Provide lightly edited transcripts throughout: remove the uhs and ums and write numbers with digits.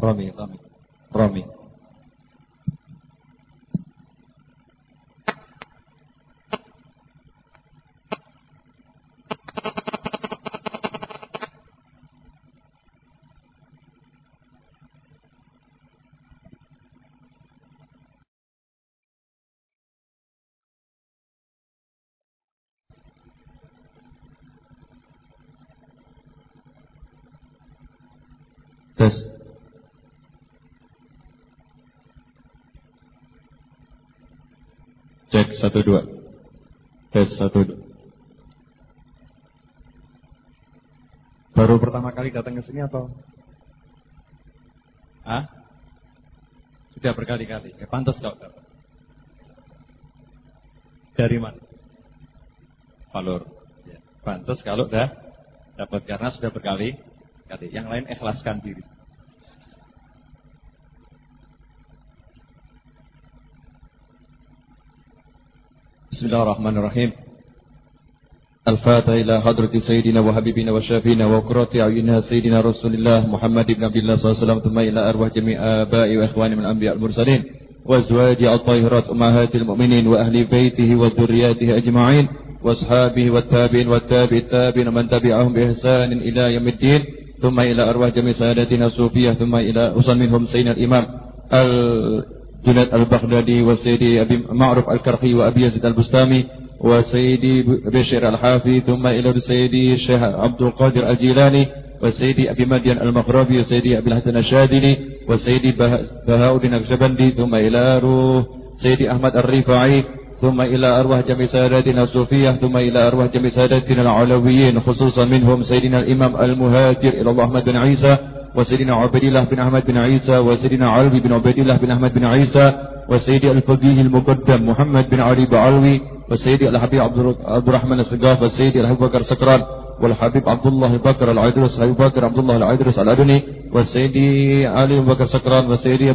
Romi. Tes. Cek 1 2. Tes 1 2. Baru pertama kali datang ke sini atau? Sudah berkali-kali. Pantas kau dapat. Dari mana? Palur. Ya. Pantas kalau dah dapat karena sudah berkali-kali. Yang lain ikhlaskan diri. Bismillahirrahmanirrahim. Al-Fatiha ila hadrati Sayyidina wa Habibina wa Syafiina wa qurrati a'yunina Sayyidina Rasulillah Muhammad ibn Abdullah SAW. Thumma ila arwah jami' aba'i wa ikhwani min anbiya al-mursalin wa azwaji at-tahirat ummahatil mu'minin wa ahli baitihi wa dhurriyyatihi ajma'in wa ashabihi wa tabi'in wa tabi'in man tabi'ahum bi ihsanin ila yaumiddin. ثم إلى أرواح جميع سادتنا الصوفية ثم إلى أصل منهم سيدنا الإمام الجنيد البغدادي وسيدي أبي معروف الكرخي وأبي يزيد البستامي وسيدي بشير الحافي ثم إلى سيدي الشيخ عبد القادر الجيلاني وسيدي أبي مدين المغربي وسيدي أبي الحسن الشاذلي وسيدي بهاء الدين النقشبندي ثم إلى روح سيدي أحمد الرفاعي ثم إلى أرواح جميع سادتنا الصوفية ثم إلى أرواح جميع سادتنا العلويين خصوصا منهم سيدنا الإمام المهاجر إلى الله أحمد بن عيسى وسيدنا عبد الله بن أحمد بن عيسى وسيدنا علوي بن عبد الله بن أحمد بن عيسى وسيدي الفقيه المقدم محمد بن علي بعلوي وسيدي الحبيب عبد الرحمن السقاف وسيدي الحبيب بكر سكران والحبيب عبد الله بكر العيدرس الحبيب بكر عبد الله العيدرس الأدني وسيدي علي بكر سكران وسيدي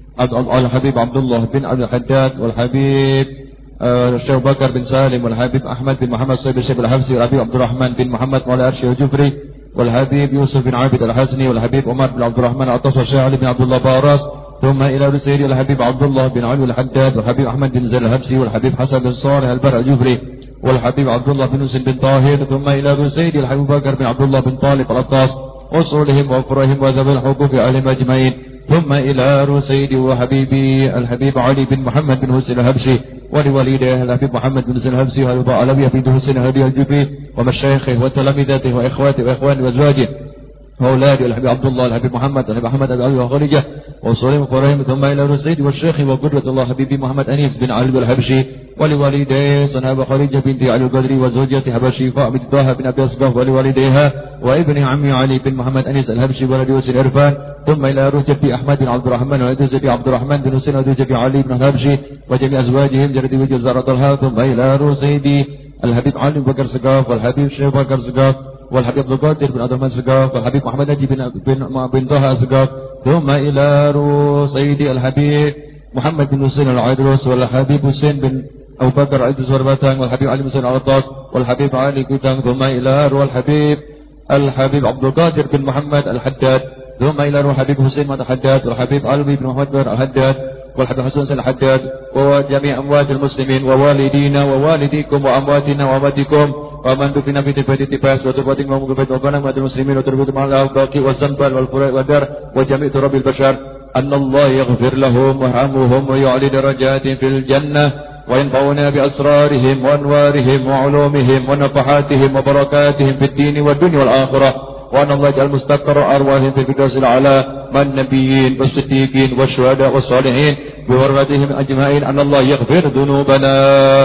الحبيب عبد الله بن عبد الحداد والحبيب الشيخ بكر بن سالم والحبيب أحمد بن محمد صيب الشيخ الحفصي والحبيب عبد الرحمن بن محمد مولى أرشي الجفري والحبيب يوسف بن عابد الحسني والحبيب عمر بن عبد الرحمن عطاس والشيخ علي بن عبد الله باراس ثم إلى سيدي الحبيب عبد الله بن علي الحداد والحبيب أحمد بن زيد الحبسي والحبيب حسن بن صالح البرع الجفري والحبيب عبد الله بن حسين بن طاهر ثم إلى سيدي الحبيب بكر بن عبد الله بن طالب العطاس وصولهم وفرهم وذوي الحقوق عليهم أجمعين ثم إلى سيدي وحبيبي الحبيب علي بن محمد بن حسين الهبشي ولوالديه الحبيب محمد بن حسين الهبشي والأبا علوي بن حسين الهدي الجبي ومشايخه وتلامذته وإخواته وإخوانه وأزواجه وأولادي الحبيب عبد الله الحبيب محمد الحبيب أحمد أبي علي وخارجه وصولهم وفرهم ثم إلى سيدي والشيخ وقدوة الله حبيبي محمد أنيس بن علي الحبشي ولوالديه صناب خارجه بنت علي القدري وزوجته حبشي فاطمة طه بن أبي أصبح ولوالديها وابن عمي علي بن محمد أنيس الحبشي ولد يوسف عرفان ثم إلى روح جدي أحمد بن عبد الرحمن ولد جدي عبد الرحمن بن حسين ولد جدي علي بن الحبشي وجميع أزواجهم جدي وجزار طلحة ثم إلى روح سيدي الحبيب علي بن بكر سقاف والحبيب الشيخ بكر سقاف والحبيب عبد القادر بن عبد الرحمن سقاف والحبيب محمد نجي بن طه سقاف ثم إلى روح سيدي الحبيب محمد بن حسين العيدروس والحبيب حسين بن أبو بكر عيدروس ورباتان والحبيب علي بن حسين العطاس والحبيب علي كتان ثم إلى روح الحبيب عبد القادر بن محمد الحداد ثم إلى روح الحبيب حسين مات الحداد والحبيب علوي بن محمد بن الحداد والحبيب حسين الحداد وجميع أموات المسلمين ووالدينا ووالديكم وأمواتنا وأمواتكم ومن دفن في تبات التباس وتبات المغربات وغنم المسلمين وتربط مع الأوقاق والزنبال والفراء والدر وجميع تراب البشر أن الله يغفر لهم ويرحمهم ويعلي درجات في الجنة وينفعنا بأسرارهم وأنوارهم وعلومهم ونفحاتهم وبركاتهم في الدين والدنيا والآخرة وأن الله يجعل مستقر أرواحهم في الفردوس الأعلى مع النبيين والصديقين والشهداء والصالحين بحرمتهم أجمعين. أن الله يغفر ذنوبنا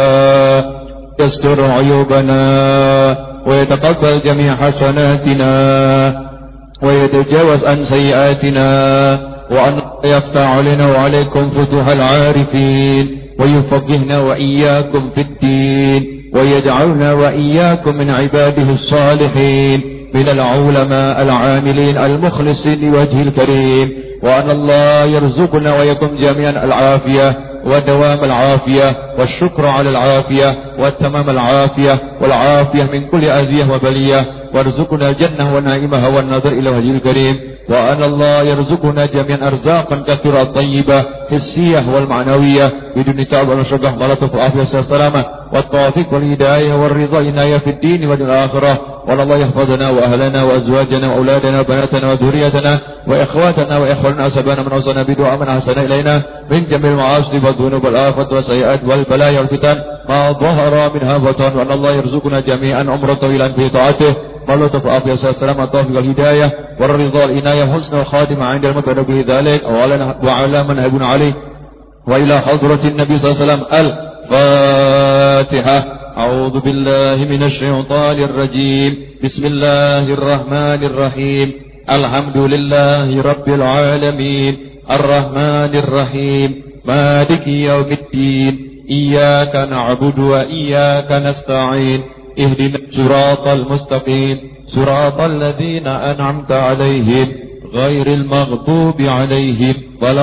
يستر عيوبنا ويتقبل جميع حسناتنا ويتجاوز عن سيئاتنا وأن يفتح علينا وعليكم فتوح العارفين ويفقهنا وإياكم في الدين ويجعلنا وإياكم من عباده الصالحين من العلماء العاملين المخلصين لوجه الكريم. وأن الله يرزقنا ويكم جميعا العافية ودوام العافية والشكر على العافية والتمام العافية والعافية من كل أذية وبلية وارزقنا الجنة ونعيمها والنظر إلى وجه الكريم. وأن الله يرزقنا جميعا أرزاقا كثيرة طيبة حسية والمعنوية بدون تعب ولا شقة ولا والعافية والسلامة والتوفيق والهداية والرضا والعناية في الدين والآخرة. وأن الله يحفظنا وأهلنا وأزواجنا وأولادنا وبناتنا وذريتنا وإخواتنا وإخواننا وسبانا من أوصانا بدعاء من أحسن إلينا من جميع المعاصي والذنوب والآفات والسيئات والبلايا والفتن ما ظهر منها بطن. وأن الله يرزقنا جميعا عمرا طويلا في طاعته واللطف والعافية والسلامة والتوفيق والهداية والرضا والعناية وحسن الخاتمة عند الموت ونبه ذلك وعلى من هبنا عليه وإلى حضرة النبي صلى الله عليه وسلم. الفاتحة. أعوذ بالله من الشيطان الرجيم. بسم الله الرحمن الرحيم. الحمد لله رب العالمين الرحمن الرحيم مالك يوم الدين إياك نعبد وإياك نستعين اهدنا الصراط المستقيم صراط الذين أنعمت عليهم غير المغضوب عليهم ولا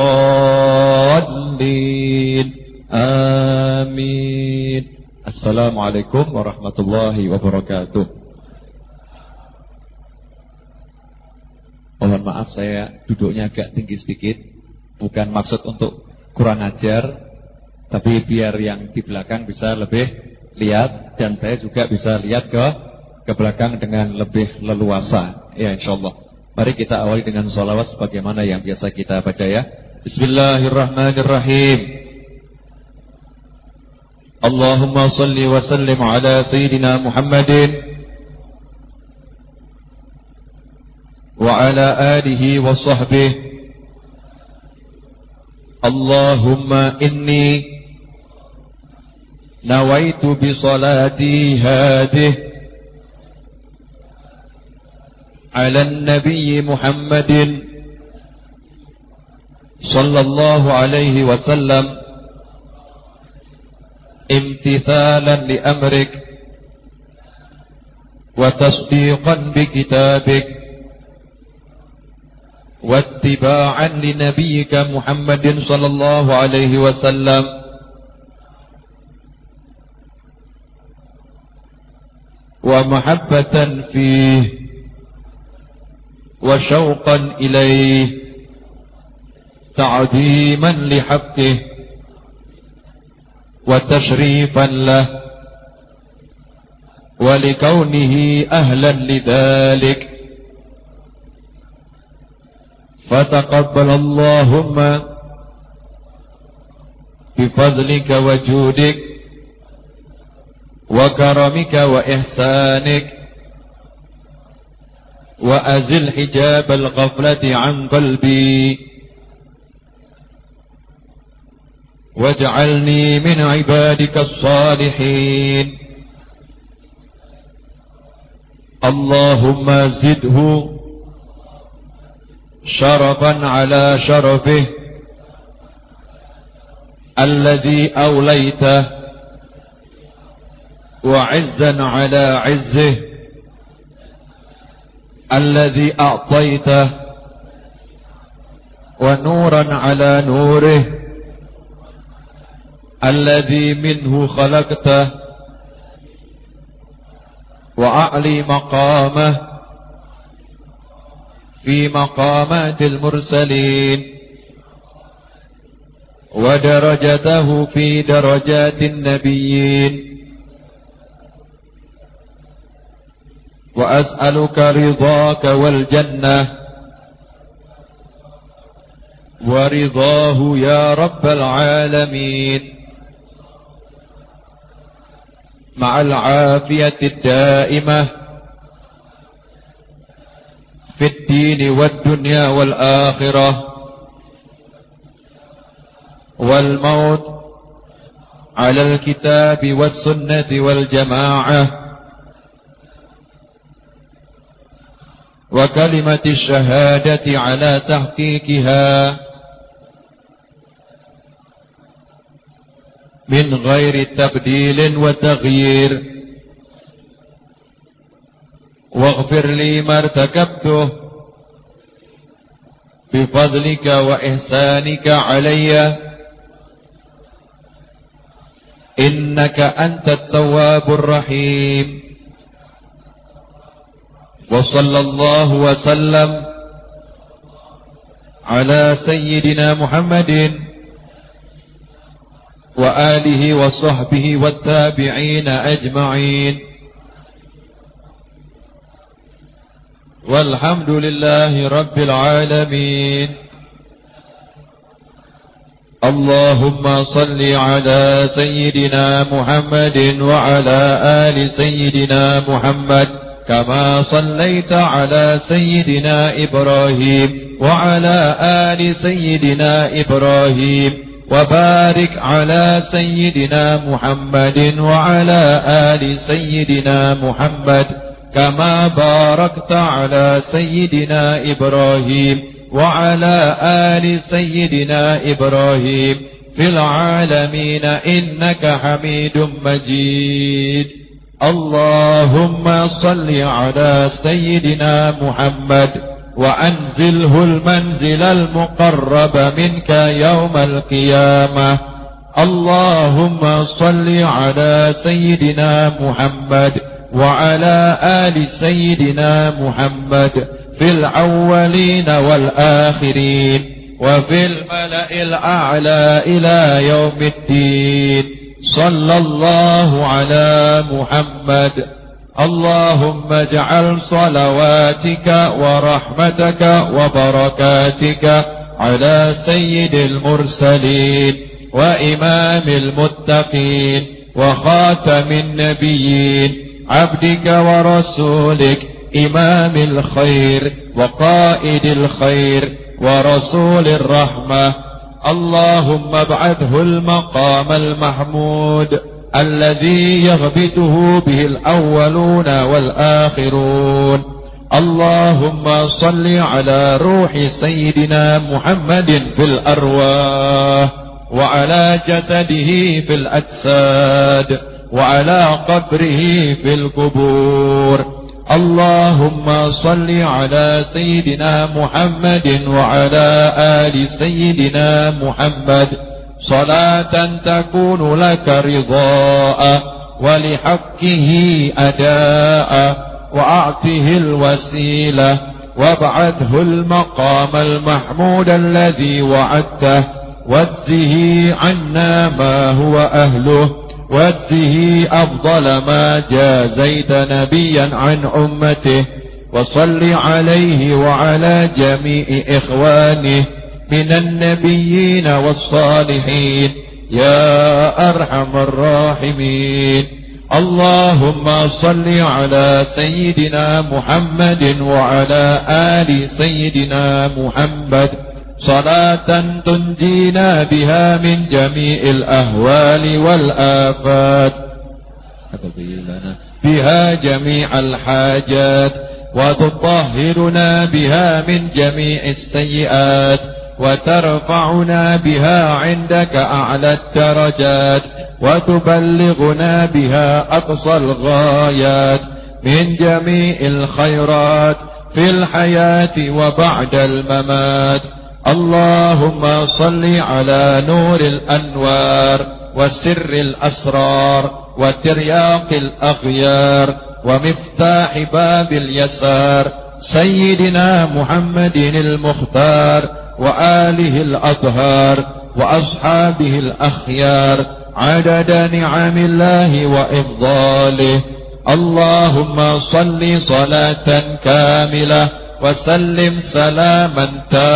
الضالين آمين. Assalamualaikum warahmatullahi wabarakatuh. Mohon maaf saya duduknya agak tinggi sedikit. Bukan maksud untuk kurang ajar, tapi biar yang di belakang bisa lebih lihat dan saya juga bisa lihat ke belakang dengan lebih leluasa. Ya insyaallah. Mari kita awali dengan sholawat sebagaimana yang biasa kita baca ya. Bismillahirrahmanirrahim. Allahumma salli wa sallim ala sayyidina Muhammadin wa ala alihi wa sahbihi. Allahumma inni nawaitu bi salati hadhihi ala an-nabiy Muhammadin sallallahu alaihi wasallam imtithalan li amrik wa tasdiqan bi kitabik wa ittiba'an li nabiyyika Muhammadin sallallahu alaihi wasallam wa mahabbatan fihi wa syauqan ilaihi ta'ziman li haqqihi وتشريفا له ولكونه أهلا لذلك فتقبل اللهم بفضلك وجودك وكرمك وإحسانك وأزل حجاب الغفلة عن قلبي واجعلني من عبادك الصالحين. اللهم زده شرفا على شرفه الذي أوليته وعزا على عزه الذي أعطيته ونورا على نوره الذي منه خلقته وأعلي مقامه في مقامات المرسلين ودرجته في درجات النبيين وأسألك رضاك والجنة ورضاه يا رب العالمين مع العافية الدائمة في الدين والدنيا والآخرة والموت على الكتاب والسنة والجماعة وكلمة الشهادة على تحقيقها من غير تبديل وتغيير واغفر لي ما ارتكبته بفضلك وإحسانك علي إنك أنت التواب الرحيم. وصلى الله وسلم على سيدنا محمد وآله وصحبه والتابعين أجمعين والحمد لله رب العالمين. اللهم صل على سيدنا محمد وعلى آل سيدنا محمد كما صليت على سيدنا إبراهيم وعلى آل سيدنا إبراهيم وبارك على سيدنا محمد وعلى آل سيدنا محمد كما باركت على سيدنا إبراهيم وعلى آل سيدنا إبراهيم في العالمين إنك حميد مجيد. اللهم صل على سيدنا محمد وأنزله المنزل المقرب منك يوم القيامة. اللهم صل على سيدنا محمد وعلى آل سيدنا محمد في الأولين والآخرين وفي الملأ الأعلى إلى يوم الدين. صلى الله على محمد. اللهم اجعل صلواتك ورحمتك وبركاتك على سيد المرسلين وإمام المتقين وخاتم النبيين عبدك ورسولك إمام الخير وقائد الخير ورسول الرحمة. اللهم ابعثه المقام المحمود الذي يغبطه به الأولون والآخرون. اللهم صل على روح سيدنا محمد في الأرواح وعلى جسده في الأجساد وعلى قبره في القبور. اللهم صل على سيدنا محمد وعلى آل سيدنا محمد صلاة تكون لك رضاء ولحقه أداء وأعطه الوسيلة وابعثه المقام المحمود الذي وعدته واجزه عنا ما هو أهله واجزه أفضل ما جازيت نبيا عن أمته. وصل عليه وعلى جميع إخوانه من النبيين والصالحين يا أرحم الراحمين. اللهم صل على سيدنا محمد وعلى آل سيدنا محمد صلاة تنجينا بها من جميع الأهوال والآفات وتقضي لنا بها جميع الحاجات وتطهرنا بها من جميع السيئات وترفعنا بها عندك أعلى الدرجات وتبلغنا بها أقصى الغايات من جميع الخيرات في الحياة وبعد الممات. اللهم صل على نور الأنوار وسر الأسرار وترياق الأخيار ومفتاح باب اليسار سيدنا محمد المختار وآله الأطهار وأصحابه الأخيار عدد نعم الله وإفضاله. اللهم صل صلاة كاملة وسلم سلاما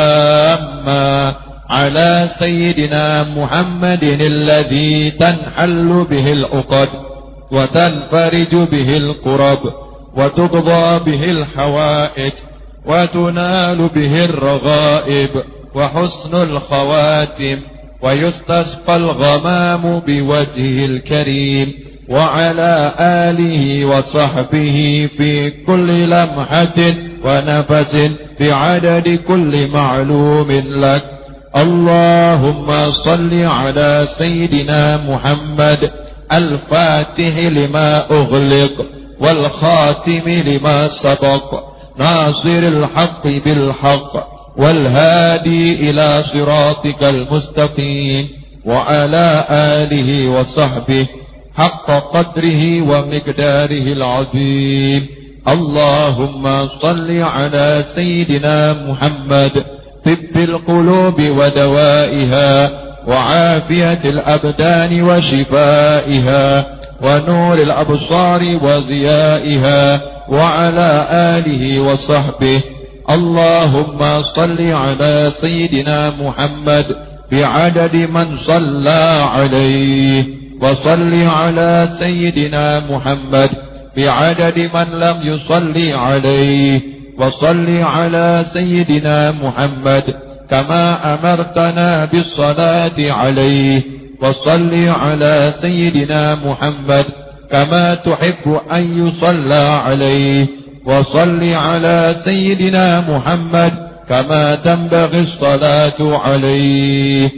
تاما على سيدنا محمد الذي تنحل به العقد وتنفرج به الكرب وتقضى به الحوائج وتنال به الرغائب وحسن الخواتم ويستسقى الغمام بوجهه الكريم وعلى آله وصحبه في كل لمحة ونفس بعدد كل معلوم لك. اللهم صل على سيدنا محمد الفاتح لما أغلق والخاتم لما سبق ناصر الحق بالحق والهادي إلى صراطك المستقيم وعلى آله وصحبه حق قدره ومقداره العظيم. اللهم صل على سيدنا محمد طب القلوب ودوائها وعافية الأبدان وشفائها ونور الأبصار وضيائها وعلى آله وصحبه. اللهم صل على سيدنا محمد بعدد من صلى عليه، وصل على سيدنا محمد بعدد من لم يصلي عليه، وصل على سيدنا محمد كما أمرتنا بالصلاة عليه، وصل على سيدنا محمد كما تحب أن يصلى عليه، وصل على سيدنا محمد كما تنبغي الصلاة عليه.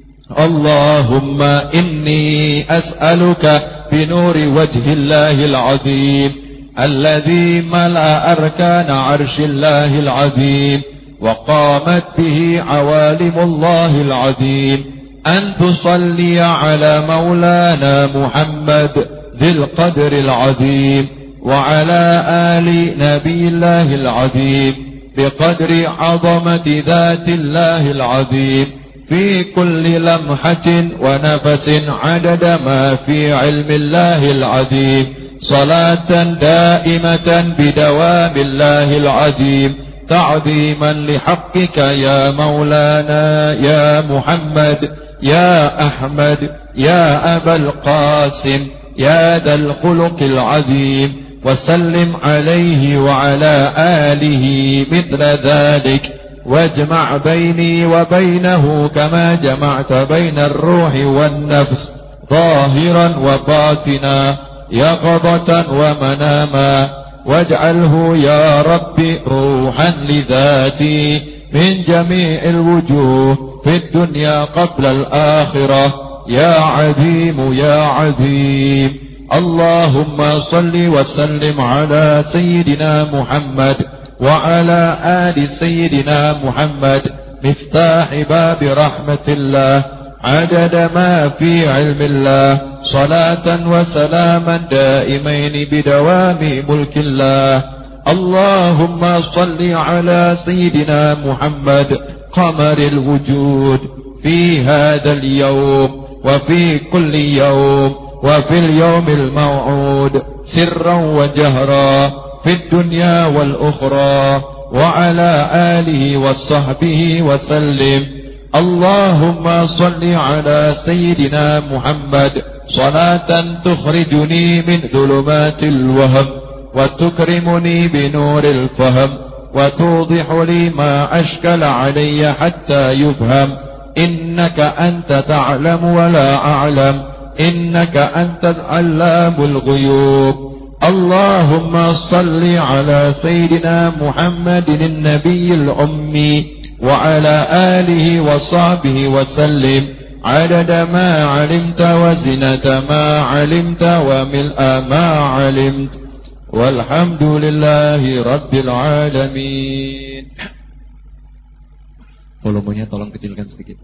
اللهم إني أسألك بنور وجه الله العظيم الذي ملأ أركان عرش الله العظيم وقامت به عوالم الله العظيم، أن تصلي على مولانا محمد ذي القدر العظيم وعلى آل نبي الله العظيم بقدر عظمة ذات الله العظيم في كل لمحة ونفس عدد ما في علم الله العظيم، صلاة دائمة بدوام الله العظيم تعظيما لحقك يا مولانا يا محمد يا أحمد يا أبا القاسم يا ذا الخلق العظيم، وسلم عليه وعلى آله مثل ذلك، واجمع بيني وبينه كما جمعت بين الروح والنفس ظاهرا وباطنا يقظة ومناما، واجعله يا رب روحا لذاتي من جميع الوجوه في الدنيا قبل الآخرة يا عظيم يا عظيم. اللهم صل وسلم على سيدنا محمد وعلى آل سيدنا محمد مفتاح باب رحمة الله عدد ما في علم الله، صلاة وسلاما دائمين بدوام ملك الله. اللهم صل على سيدنا محمد قمر الوجود في هذا اليوم وفي كل يوم وفي اليوم الموعود سرا وجهرا في الدنيا والأخرى، وعلى آله وصحبه وسلم. اللهم صل على سيدنا محمد صلاة تخرجني من ظلمات الوهم وتكرمني بنور الفهم وتوضح لي ما أشكل علي حتى يفهم، إنك أنت تعلم ولا أعلم، إنك أنت علام الغيوب. اللهم صل على سيدنا محمد النبي الأمي وعلى آله وصحبه وسلم عدد ما علمت وزنة ما علمت وملء ما علمت، والحمد لله رب العالمين. Volumenya tolong kecilkan sedikit.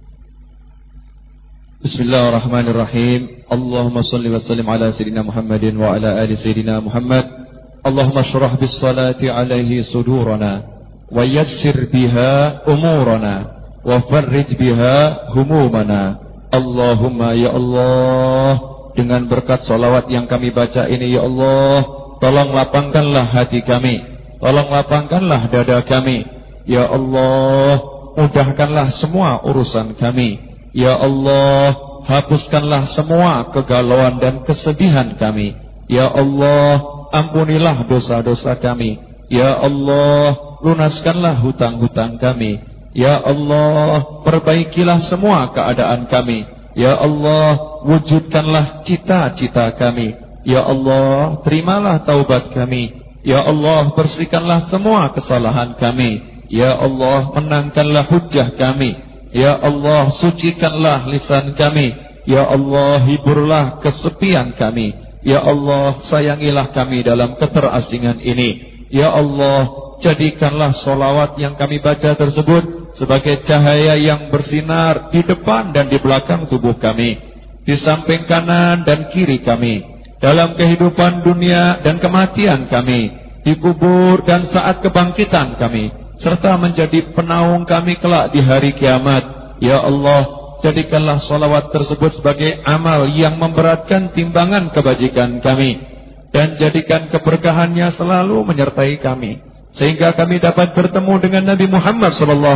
Bismillahirrahmanirrahim. Allahumma salli wa sallim ala Sayyidina Muhammadin wa ala ali Sayyidina Muhammad. Allahumma syrah bis salati alaihi sudurana wa yassir biha umurana wa farrij biha humumana. Allahumma ya Allah, dengan berkat salawat yang kami baca ini ya Allah, tolong lapangkanlah hati kami, tolong lapangkanlah dada kami. Ya Allah, mudahkanlah semua urusan kami. Ya Allah, hapuskanlah semua kegalauan dan kesedihan kami. Ya Allah, ampunilah dosa-dosa kami. Ya Allah, lunaskanlah hutang-hutang kami. Ya Allah, perbaikilah semua keadaan kami. Ya Allah, wujudkanlah cita-cita kami. Ya Allah, terimalah taubat kami. Ya Allah, bersihkanlah semua kesalahan kami. Ya Allah, menangkanlah hujjah kami. Ya Allah, sucikanlah lisan kami. Ya Allah, hiburlah kesepian kami. Ya Allah, sayangilah kami dalam keterasingan ini. Ya Allah, jadikanlah sholawat yang kami baca tersebut sebagai cahaya yang bersinar di depan dan di belakang tubuh kami, di samping kanan dan kiri kami, dalam kehidupan dunia dan kematian kami, di kubur dan saat kebangkitan kami, serta menjadi penaung kami kelak di hari kiamat. Ya Allah, jadikanlah salawat tersebut sebagai amal yang memberatkan timbangan kebajikan kami, dan jadikan keberkahannya selalu menyertai kami, sehingga kami dapat bertemu dengan Nabi Muhammad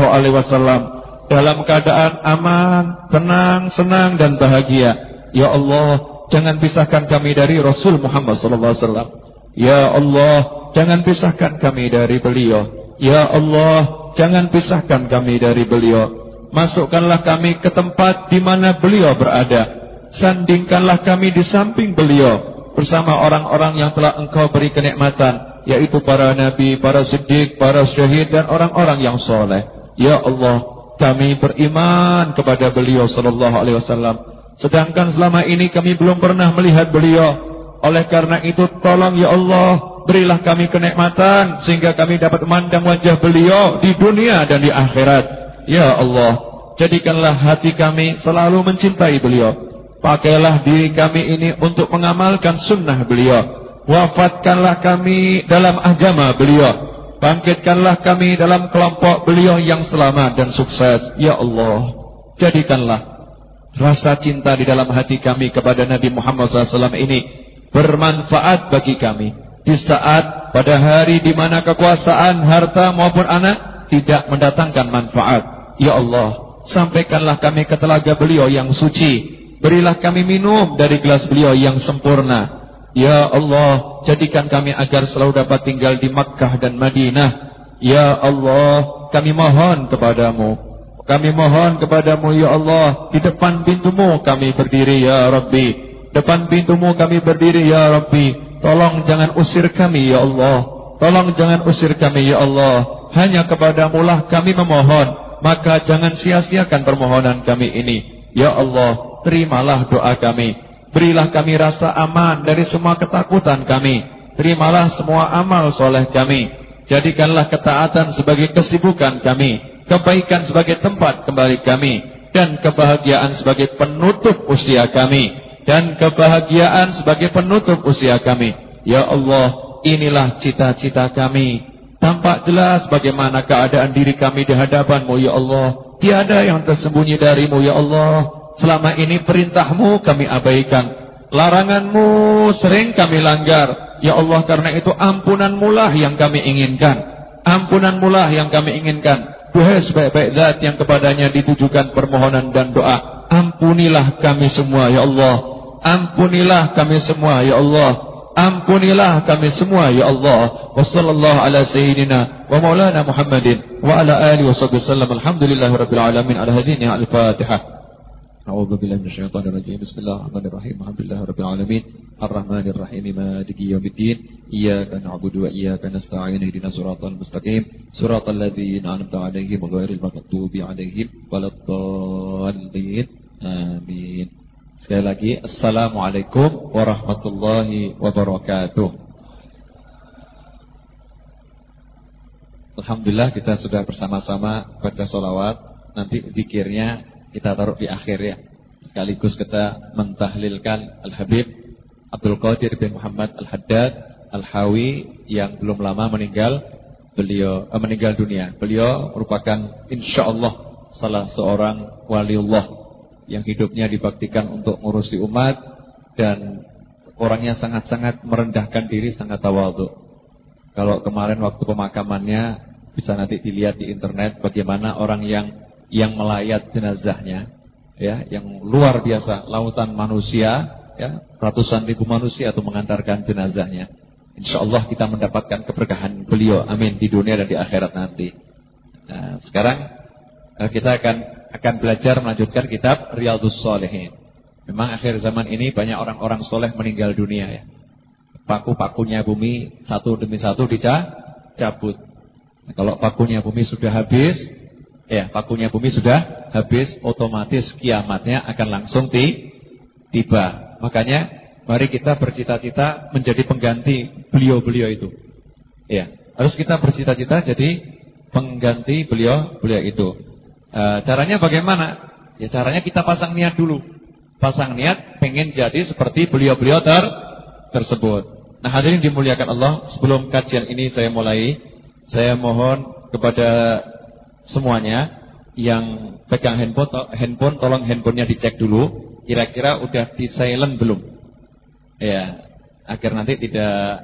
SAW dalam keadaan aman, tenang, senang dan bahagia. Ya Allah, jangan pisahkan kami dari Rasul Muhammad SAW. Ya Allah, jangan pisahkan kami dari beliau. Ya Allah, jangan pisahkan kami dari beliau. Masukkanlah kami ke tempat di mana beliau berada. Sandingkanlah kami di samping beliau bersama orang-orang yang telah Engkau beri kenikmatan, yaitu para nabi, para siddiq, para syahid dan orang-orang yang soleh. Ya Allah, kami beriman kepada beliau sallallahu alaihi wasallam, sedangkan selama ini kami belum pernah melihat beliau. Oleh karena itu, tolong ya Allah, berilah kami kenikmatan sehingga kami dapat memandang wajah beliau di dunia dan di akhirat. Ya Allah, jadikanlah hati kami selalu mencintai beliau. Pakailah diri kami ini untuk mengamalkan sunnah beliau. Wafatkanlah kami dalam agama beliau. Bangkitkanlah kami dalam kelompok beliau yang selamat dan sukses. Ya Allah, jadikanlah rasa cinta di dalam hati kami kepada Nabi Muhammad SAW ini bermanfaat bagi kami di saat pada hari di mana kekuasaan, harta maupun anak tidak mendatangkan manfaat. Ya Allah, sampaikanlah kami ke telaga beliau yang suci. Berilah kami minum dari gelas beliau yang sempurna. Ya Allah, jadikan kami agar selalu dapat tinggal di Makkah dan Madinah. Ya Allah, kami mohon kepadamu. Kami mohon kepadamu ya Allah, di depan pintumu kami berdiri ya Rabbi. Depan pintumu kami berdiri ya Rabbi. Tolong jangan usir kami ya Allah. Tolong jangan usir kami ya Allah. Hanya kepadamu lah kami memohon, maka jangan sia-siakan permohonan kami ini. Ya Allah, terimalah doa kami. Berilah kami rasa aman dari semua ketakutan kami. Terimalah semua amal soleh kami. Jadikanlah ketaatan sebagai kesibukan kami, kebaikan sebagai tempat kembali kami, dan kebahagiaan sebagai penutup usia kami. Dan kebahagiaan sebagai penutup usia kami. Ya Allah, inilah cita-cita kami. Tampak jelas bagaimana keadaan diri kami di hadapan-Mu ya Allah. Tiada yang tersembunyi dari-Mu ya Allah. Selama ini perintah-Mu kami abaikan, larangan-Mu sering kami langgar. Ya Allah, karena itu ampunan-Mu lah yang kami inginkan. Ampunan-Mu lah yang kami inginkan. Duhai sebaik-baik zat yang kepadanya ditujukan permohonan dan doa, ampunilah kami semua ya Allah. Ampunilah kami semua ya Allah. Ampunilah kami semua ya Allah. Wassallallahu ala sayyidina wa maulana Muhammadin wa ala alihi wasallam. Alhamdulillahirabbil alamin. Ala hadiniya al-Fatihah. A'udzu billahi minasyaitonir rajim. Bismillahirrahmanirrahim. Alhamdulillahirabbil alamin. Arrahmanir rahim. Maliki yaumiddin. Iyyaka na'budu wa iyyaka nasta'in. Ihdinas siratal mustaqim. Siratal ladzina an'amta 'alaihim ghairil maghdubi 'alaihim waladdallin. Amin. Sekali lagi, assalamualaikum warahmatullahi wabarakatuh. Alhamdulillah kita sudah bersama-sama baca sholawat. Nanti zikirnya kita taruh di akhir ya. Sekaligus kita mentahlilkan Al-Habib Abdul Qadir bin Muhammad Al-Haddad Al-Hawi yang belum lama meninggal. Beliau meninggal dunia. Beliau merupakan insyaallah salah seorang waliullah yang hidupnya dibaktikan untuk ngurusi umat, dan orangnya sangat-sangat merendahkan diri, sangat tawadhu. Kalau kemarin waktu pemakamannya bisa nanti dilihat di internet bagaimana orang yang melayat jenazahnya, ya, yang luar biasa, lautan manusia, ya, ratusan ribu manusia itu mengantarkan jenazahnya. Insyaallah kita mendapatkan keberkahan beliau, amin, di dunia dan di akhirat nanti. Nah, sekarang kita akan belajar melanjutkan kitab Riyadhus Shalihin. Memang akhir zaman ini banyak orang-orang soleh meninggal dunia ya. Paku-pakunya bumi satu demi satu dicabut. Nah, kalau pakunya bumi sudah habis, pakunya bumi sudah habis, otomatis kiamatnya akan langsung tiba. Makanya mari kita bercita-cita menjadi pengganti beliau-beliau itu. Ya, harus kita bercita-cita jadi pengganti beliau itu. Caranya bagaimana? Ya caranya kita pasang niat dulu. Pasang niat pengen jadi seperti beliau-beliau tersebut. Nah, hadirin dimuliakan Allah, sebelum kajian ini saya mulai, saya mohon kepada semuanya yang pegang handphone tolong handphonenya dicek dulu, kira-kira udah di silent belum? Ya, agar nanti tidak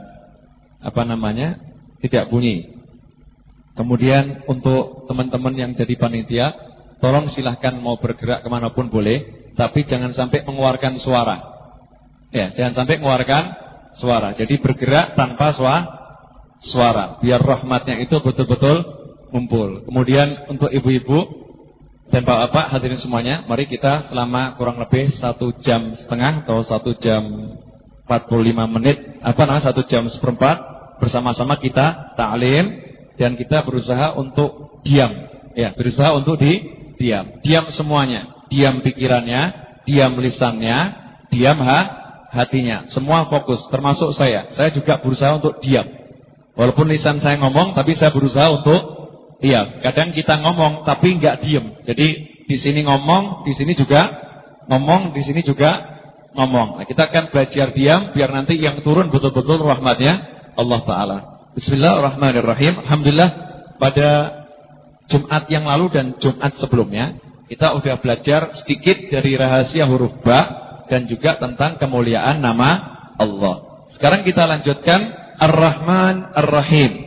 tidak bunyi. Kemudian untuk teman-teman yang jadi panitia, tolong silahkan mau bergerak kemanapun boleh, tapi jangan sampai mengeluarkan suara. Ya, jangan sampai mengeluarkan suara. Jadi bergerak tanpa suara, biar rahmatnya itu betul-betul ngumpul. Kemudian untuk ibu-ibu dan bapak-bapak hadirin semuanya, mari kita selama kurang lebih 1 jam setengah atau 1 jam 45 menit, 1 jam seperempat bersama-sama kita ta'lim dan kita berusaha untuk diam. Ya, berusaha untuk diam. Diam semuanya, diam pikirannya, diam lisannya, diam hatinya. Semua fokus, termasuk saya. Saya juga berusaha untuk diam. Walaupun lisan saya ngomong, tapi saya berusaha untuk diam. Kadang kita ngomong tapi enggak diam. Jadi di sini ngomong, di sini juga ngomong, di sini juga ngomong. Nah, kita akan belajar diam biar nanti yang turun betul-betul rahmatnya Allah Ta'ala. Bismillahirrahmanirrahim. Alhamdulillah pada Jumat yang lalu dan Jumat sebelumnya kita udah belajar sedikit dari rahasia huruf ba dan juga tentang kemuliaan nama Allah. Sekarang kita lanjutkan Ar-Rahman Ar-Rahim.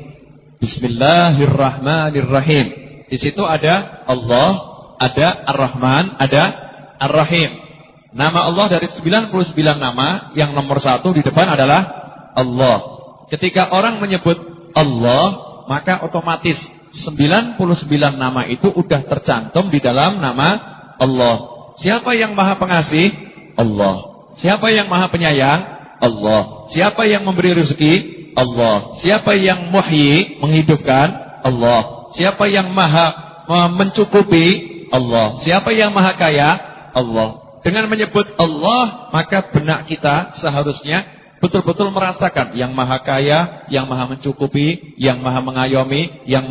Bismillahirrahmanirrahim. Di situ ada Allah, ada Ar-Rahman, ada Ar-Rahim. Nama Allah dari 99 nama, yang nomor 1 di depan adalah Allah. Ketika orang menyebut Allah, maka otomatis 99 nama itu udah tercantum di dalam nama Allah. Siapa yang Maha Pengasih? Allah. Siapa yang Maha Penyayang? Allah. Siapa yang memberi rezeki? Allah. Siapa yang muhyi, menghidupkan? Allah. Siapa yang maha mencukupi? Allah. Siapa yang maha kaya? Allah. Dengan menyebut Allah, maka benak kita seharusnya betul-betul merasakan yang maha kaya, yang maha mencukupi, yang maha mengayomi, yang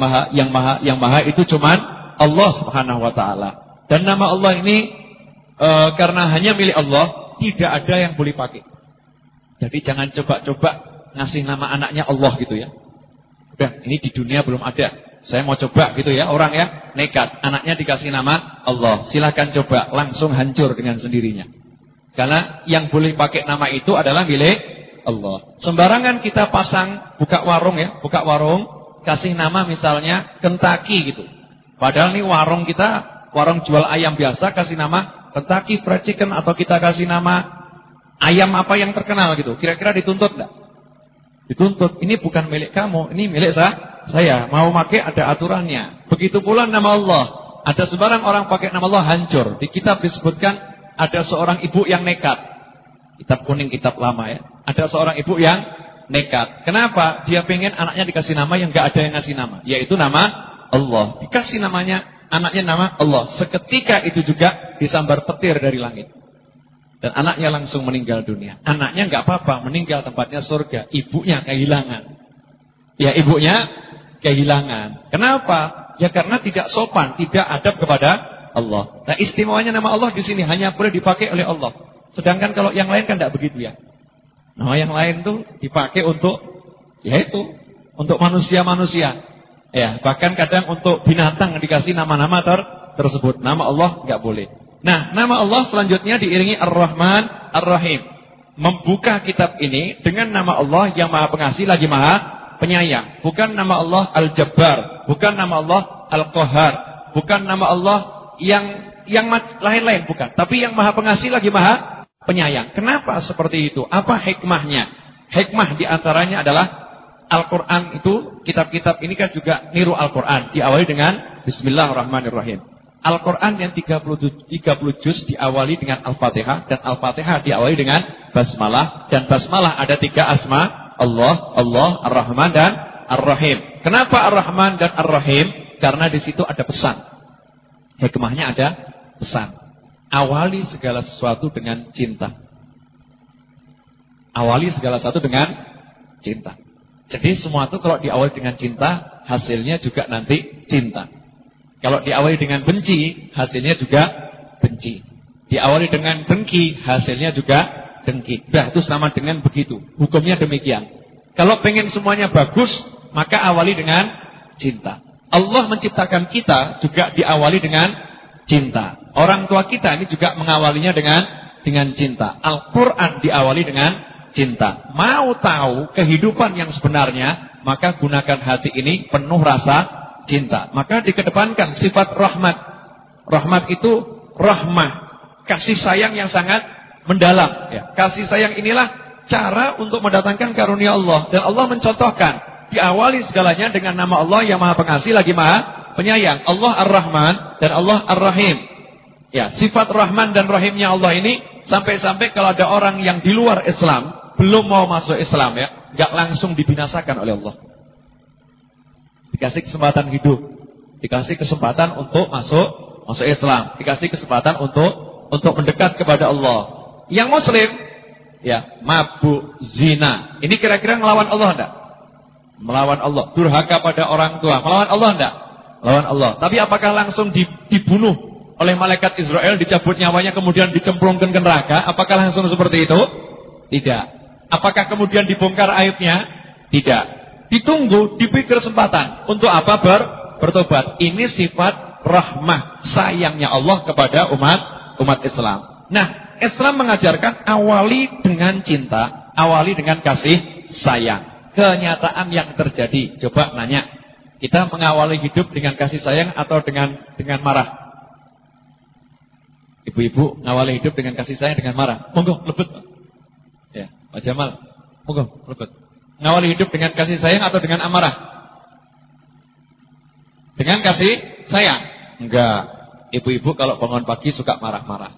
maha itu cuman Allah Subhanahu wa taala. Dan nama Allah ini karena hanya milik Allah, tidak ada yang boleh pakai. Jadi jangan coba-coba ngasih nama anaknya Allah gitu ya. Udah, ini di dunia belum ada. Saya mau coba gitu ya, orang ya nekat, anaknya dikasih nama Allah. Silakan coba, langsung hancur dengan sendirinya. Karena yang boleh pakai nama itu adalah milik Allah. Sembarangan kita pasang buka warung, kasih nama misalnya Kentucky gitu. Padahal ini warung kita, warung jual ayam biasa, kasih nama Kentucky Fried Chicken, atau kita kasih nama ayam apa yang terkenal gitu. Kira-kira dituntut enggak? Dituntut. Ini bukan milik kamu, ini milik saya. Mau pakai ada aturannya. Begitu pula nama Allah. Ada sebarang orang pakai nama Allah hancur. Di kitab disebutkan ada seorang ibu yang nekat. Kitab kuning, kitab lama ya. Ada seorang ibu yang nekat. Kenapa? Dia pengen anaknya dikasih nama yang enggak ada yang ngasih nama, yaitu nama Allah. Dikasih namanya, anaknya nama Allah. Seketika itu juga disambar petir dari langit. Dan anaknya langsung meninggal dunia. Anaknya enggak apa-apa, meninggal tempatnya surga. Ibunya kehilangan. Ya, ibunya kehilangan. Kenapa? Ya karena tidak sopan, tidak adab kepada Allah. Nah, istimewanya nama Allah di sini hanya boleh dipakai oleh Allah. Sedangkan kalau yang lain kan tidak begitu ya. Nama yang lain tuh dipakai untuk, yaitu untuk manusia-manusia. Ya, bahkan kadang untuk binatang dikasih nama-nama tersebut. Nama Allah enggak boleh. Nah, nama Allah selanjutnya diiringi Ar-Rahman Ar-Rahim. Membuka kitab ini dengan nama Allah yang Maha Pengasih lagi Maha Penyayang. Bukan nama Allah Al-Jabbar, bukan nama Allah Al-Qahar, bukan nama Allah yang lain-lain, bukan. Tapi yang Maha Pengasih lagi Maha Penyayang. Kenapa seperti itu? Apa hikmahnya? Hikmah diantaranya adalah Al-Quran itu, kitab-kitab ini kan juga niru Al-Quran. Diawali dengan Bismillahirrahmanirrahim. Al-Quran yang 30 juz diawali dengan Al-Fatihah, dan Al-Fatihah diawali dengan Basmalah, dan Basmalah ada 3 asma, Allah, Ar-Rahman dan Ar-Rahim. Kenapa Ar-Rahman dan Ar-Rahim? Karena di situ ada pesan. Hikmahnya ada pesan. Awali segala sesuatu dengan cinta. Awali segala sesuatu dengan cinta. Jadi semua itu kalau diawali dengan cinta, hasilnya juga nanti cinta. Kalau diawali dengan benci, hasilnya juga benci. Diawali dengan dengki, hasilnya juga dengki. Nah, itu sama dengan begitu. Hukumnya demikian. Kalau pengen semuanya bagus, maka awali dengan cinta. Allah menciptakan kita juga diawali dengan cinta. Orang tua kita ini juga mengawalinya dengan cinta. Al-Quran diawali dengan cinta. Mau tahu kehidupan yang sebenarnya, maka gunakan hati ini penuh rasa cinta. Maka dikedepankan sifat rahmat. Rahmat itu rahmah, kasih sayang yang sangat mendalam. Ya. Kasih sayang inilah cara untuk mendatangkan karunia Allah. Dan Allah mencontohkan, diawali segalanya dengan nama Allah yang Maha Pengasih lagi Maha Penyayang. Allah Ar-Rahman dan Allah Ar-Rahim. Ya, sifat Rahman dan Rahimnya Allah ini sampai-sampai kalau ada orang yang di luar Islam belum mau masuk Islam ya, enggak langsung dibinasakan oleh Allah. Dikasih kesempatan hidup, dikasih kesempatan untuk masuk Islam, dikasih kesempatan untuk mendekat kepada Allah. Yang Muslim ya, mabuk, zina. Ini kira-kira melawan Allah enggak? Melawan Allah. Durhaka pada orang tua, melawan Allah enggak? Melawan Allah. Tapi apakah langsung dibunuh oleh malaikat Israel, dicabut nyawanya kemudian dicemplungkan ke neraka? Apakah langsung seperti itu? Tidak. Apakah kemudian dibongkar aibnya? Tidak. Ditunggu, diberi kesempatan. Untuk apa? Bertobat. Ini sifat rahmah, sayangnya Allah kepada umat Islam. Nah, Islam mengajarkan awali dengan cinta, awali dengan kasih sayang. Kenyataan yang terjadi, coba nanya, kita mengawali hidup dengan kasih sayang atau dengan marah? Ibu-ibu ngawali hidup dengan kasih sayang dengan marah. Monggo lebet. Ya, Pak Jamal. Monggo lebet. Ngawali hidup dengan kasih sayang atau dengan amarah? Dengan kasih sayang. Enggak. Ibu-ibu kalau bangun pagi suka marah-marah.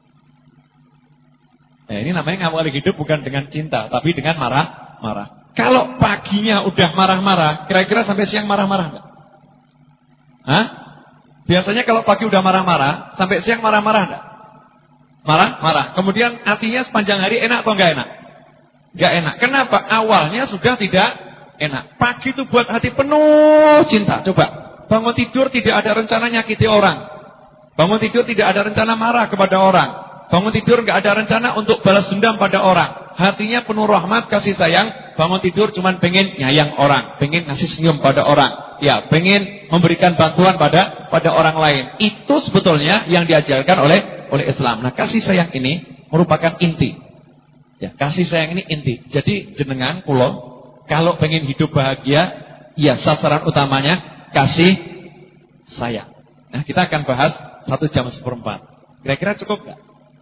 Nah, ini namanya ngawali hidup bukan dengan cinta, tapi dengan marah-marah. Kalau paginya udah marah-marah, kira-kira sampai siang marah-marah enggak? Hah? Biasanya kalau pagi udah marah-marah, sampai siang marah-marah enggak? Marah-marah. Kemudian hatinya sepanjang hari enak atau enggak enak? Enggak enak. Kenapa? Awalnya sudah tidak enak. Pagi itu buat hati penuh cinta. Coba, bangun tidur tidak ada rencana nyakiti orang. Bangun tidur tidak ada rencana marah kepada orang. Bangun tidur enggak ada rencana untuk balas dendam pada orang. Hatinya penuh rahmat, kasih sayang. Bangun tidur cuman pengen nyayang orang, pengen ngasih senyum pada orang. Ya, pengen memberikan bantuan pada orang lain. Itu sebetulnya yang diajarkan oleh Islam. Nah, kasih sayang ini merupakan inti. Ya, kasih sayang ini inti. Jadi jenengan kula kalau pengen hidup bahagia, ya sasaran utamanya kasih sayang. Nah, kita akan bahas 1 jam 1/4. Kira-kira cukup enggak?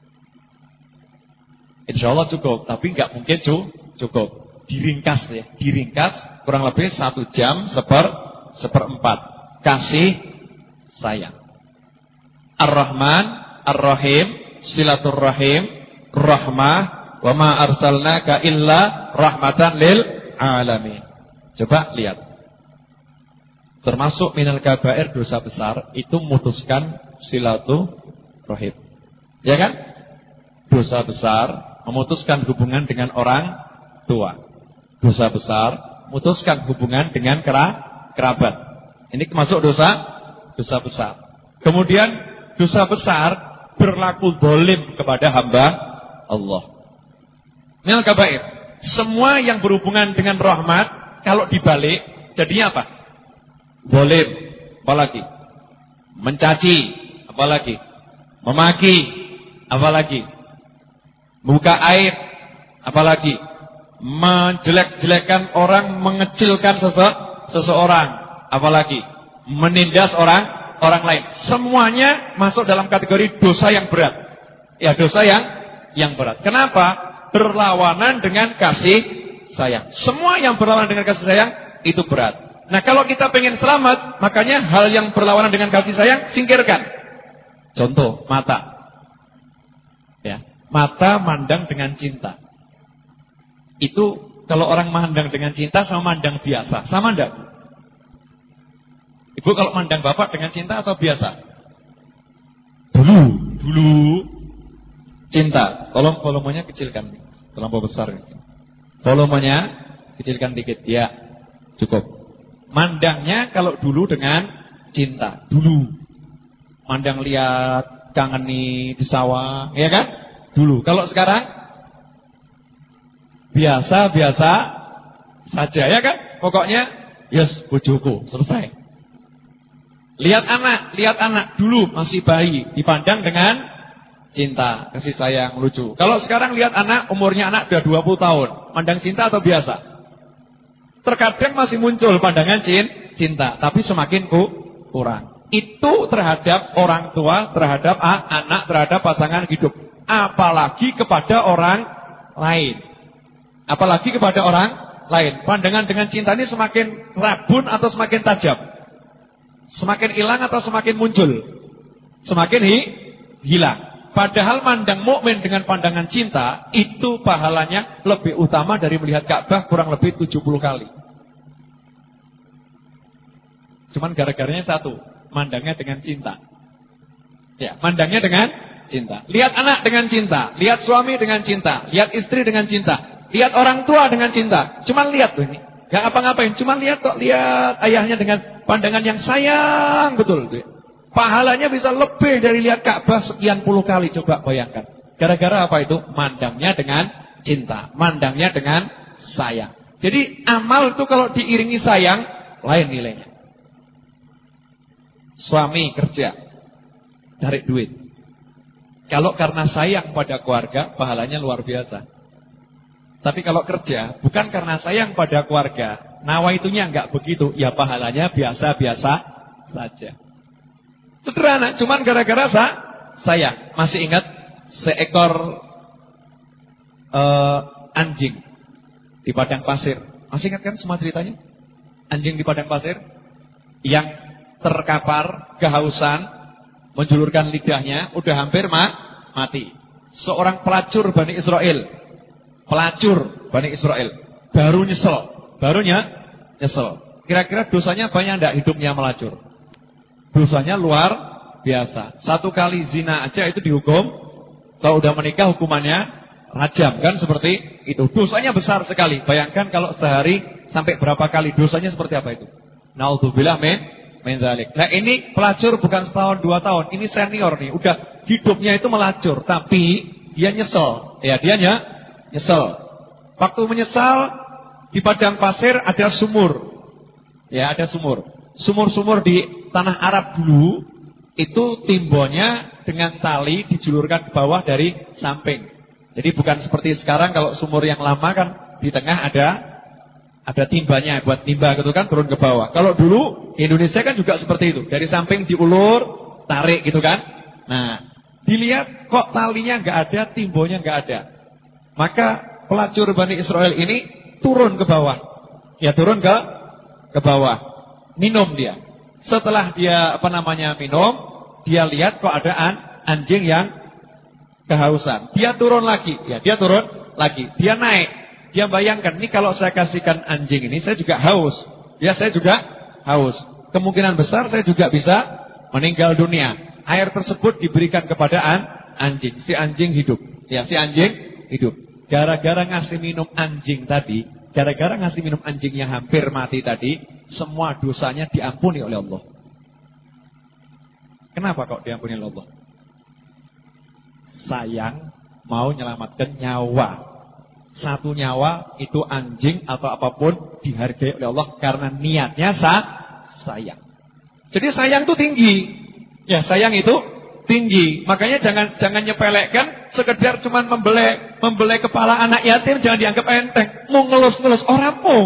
Insyaallah cukup, tapi enggak mungkin cukup. Diringkas ya, diringkas kurang lebih 1 jam 1/4. Kasih sayang. Ar-Rahman, Ar-Rahim, Silaturrahim, Rahmah, wa ma arsalnaka illa rahmatan lil alamin. Coba lihat. Termasuk minal kabair, dosa besar itu memutuskan silaturrahim. Ya kan? Dosa besar memutuskan hubungan dengan orang tua. Dosa besar memutuskan hubungan dengan kerabat. Ini termasuk dosa besar. Kemudian dosa besar berlaku zalim kepada hamba Allah. Minal kabair. Semua yang berhubungan dengan rahmat kalau dibalik jadinya apa? Zalim. Apalagi? Mencaci. Apalagi? Memaki. Apalagi? Buka aib. Apalagi? Menjelek-jelekan orang, mengecilkan seseorang. Apalagi? Menindas orang lain. Semuanya masuk dalam kategori dosa yang berat. Ya, dosa yang berat. Kenapa? Berlawanan dengan kasih sayang. Semua yang berlawanan dengan kasih sayang itu berat. Nah, kalau kita pengen selamat, makanya hal yang berlawanan dengan kasih sayang singkirkan. Contoh, mata. Ya, mata mandang dengan cinta. Itu kalau orang mandang dengan cinta sama mandang biasa, sama enggak? Ibu kalau mandang bapak dengan cinta atau biasa? Dulu cinta. Tolong volumenya kecilkan, terlampau besar. Volumenya kecilkan dikit, ya cukup. Mandangnya kalau dulu dengan cinta, dulu. Mandang lihat, kangeni di sawah, ya kan? Dulu. Kalau sekarang biasa saja, ya kan? Pokoknya yes, bojoku, selesai. Lihat anak dulu masih bayi, dipandang dengan cinta, kasih sayang, lucu. Kalau sekarang lihat anak, umurnya anak udah 20 tahun, pandang cinta atau biasa? Terkadang masih muncul pandangan cinta, tapi semakin kurang. Itu terhadap orang tua, terhadap anak, terhadap pasangan hidup. Apalagi kepada orang lain. Apalagi kepada orang lain. Pandangan dengan cinta ini semakin rabun atau semakin tajam? Semakin hilang atau semakin muncul? Semakin hilang. Padahal mandang mukmin dengan pandangan cinta itu pahalanya lebih utama dari melihat Ka'bah kurang lebih 70 kali. Cuman gara-garanya satu, mandangnya dengan cinta. Ya, mandangnya dengan cinta. Lihat anak dengan cinta, lihat suami dengan cinta, lihat istri dengan cinta, lihat orang tua dengan cinta. Cuman lihat tuh ini. Gak apa-ngapain, cuma lihat kok, lihat ayahnya dengan pandangan yang sayang betul tuh. Pahalanya bisa lebih dari lihat Ka'bah sekian puluh kali, coba bayangkan. Gara-gara apa itu? Mandangnya dengan cinta, mandangnya dengan sayang. Jadi amal itu kalau diiringi sayang, lain nilainya. Suami kerja, cari duit. Kalau karena sayang pada keluarga, pahalanya luar biasa. Tapi kalau kerja, bukan karena sayang pada keluarga, nawaitunya enggak begitu, ya pahalanya biasa-biasa saja. Sederhana, cuman gara-gara sayang. Masih ingat seekor anjing di padang pasir? Masih ingat kan semua ceritanya? Anjing di padang pasir yang terkapar, kehausan, menjulurkan lidahnya, udah hampir mati. Seorang pelacur Bani Israel. Baru nyesel. Kira-kira dosanya banyak enggak hidupnya melacur? Dosanya luar biasa. 1 kali zina aja itu dihukum. Kalau udah menikah hukumannya rajam, kan seperti itu. Dosanya besar sekali. Bayangkan kalau sehari sampai berapa kali, dosanya seperti apa itu? Naudzubillah min dzalik. Nah, ini pelacur bukan setahun 2 tahun. Ini senior nih, udah hidupnya itu melacur, tapi dia nyesel. Ya, dia nyesel. Waktu menyesal, di padang pasir ada sumur. Ya, ada sumur. Sumur-sumur di tanah Arab dulu itu timbonnya dengan tali dijulurkan ke bawah dari samping. Jadi bukan seperti sekarang kalau sumur yang lama kan di tengah ada timbanya buat timba gitu kan, turun ke bawah. Kalau dulu di Indonesia kan juga seperti itu. Dari samping diulur, tarik gitu kan. Nah, dilihat kok talinya enggak ada, timbonnya enggak ada. Maka pelacur Bani Israel ini turun ke bawah. Ya, turun ke bawah. Minum dia. Setelah dia minum, dia lihat kok ada anjing yang kehausan. Dia turun lagi. Ya, dia turun lagi. Dia naik. Dia bayangkan, ini kalau saya kasihkan anjing ini, saya juga haus. Ya, saya juga haus. Kemungkinan besar saya juga bisa meninggal dunia. Air tersebut diberikan kepada anjing. Si anjing hidup. Ya, si anjing hidup. Gara-gara ngasih minum anjing tadi, gara-gara ngasih minum anjing yang hampir mati tadi, semua dosanya diampuni oleh Allah. Kenapa kok diampuni oleh Allah? Sayang mau menyelamatkan nyawa. Satu nyawa itu anjing atau apapun dihargai oleh Allah karena niatnya sayang. Jadi sayang itu tinggi. Ya, sayang itu tinggi. Makanya jangan nyepelekkan sekedar cuman membelai kepala anak yatim, jangan dianggap enteng. Mau ngelus-ngelus orang mau.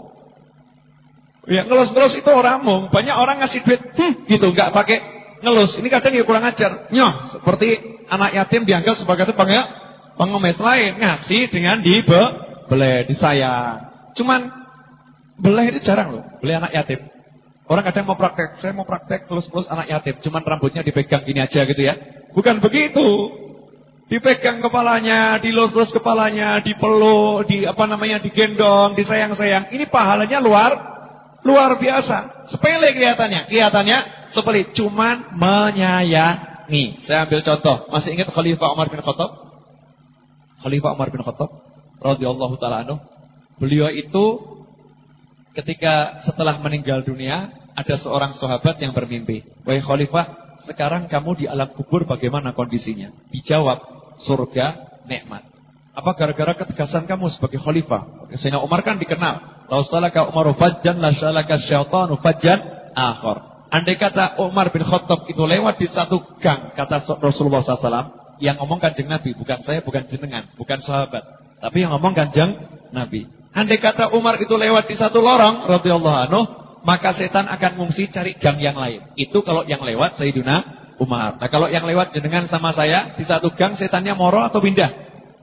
Ya, ngelus-ngelus itu orang mau. Banyak orang ngasih duit gitu, enggak pakai ngelus. Ini kadang ya kurang ajar. Nyoh, seperti anak yatim dianggap sebagai itu pengemis lain, ngasih dengan dibelai, disayang. Cuman belai itu jarang loh, belai anak yatim. Orang kadang mau praktek, saya mau praktek ngelus-ngelus anak yatim, cuman rambutnya dipegang gini aja gitu ya. Bukan begitu. Dipegang kepalanya, dilus-lus kepalanya, dipeluk, digendong, disayang-sayang. Ini pahalanya luar biasa. Sepele kelihatannya sepele, cuman menyayangi. Saya ambil contoh. Masih ingat Khalifah Umar bin Khattab? Khalifah Umar bin Khattab radhiyallahu taala anhu. Beliau itu ketika setelah meninggal dunia, ada seorang sahabat yang bermimpi, "Wahai Khalifah, sekarang kamu di alam kubur bagaimana kondisinya?" Dijawab, "Surga, nikmat." Apa gara-gara ketegasan kamu sebagai khalifah? Sayyidina Umar kan dikenal, "Lau salaka Umaru fajjan la salaka syaitanu fajjan akhar." andai kata Umar bin Khattab itu lewat di satu gang, kata Rasulullah SAW, yang ngomong Kanjeng Nabi, bukan saya, bukan jenengan, bukan sahabat, tapi yang ngomong Kanjeng Nabi. Andai kata Umar itu lewat di satu lorong, radhiyallahu anhu, maka setan akan ngungsi cari gang yang lain. Itu kalau yang lewat Sayyidina Umar. Nah kalau yang lewat jenengan sama saya di satu gang, setannya moro atau pindah?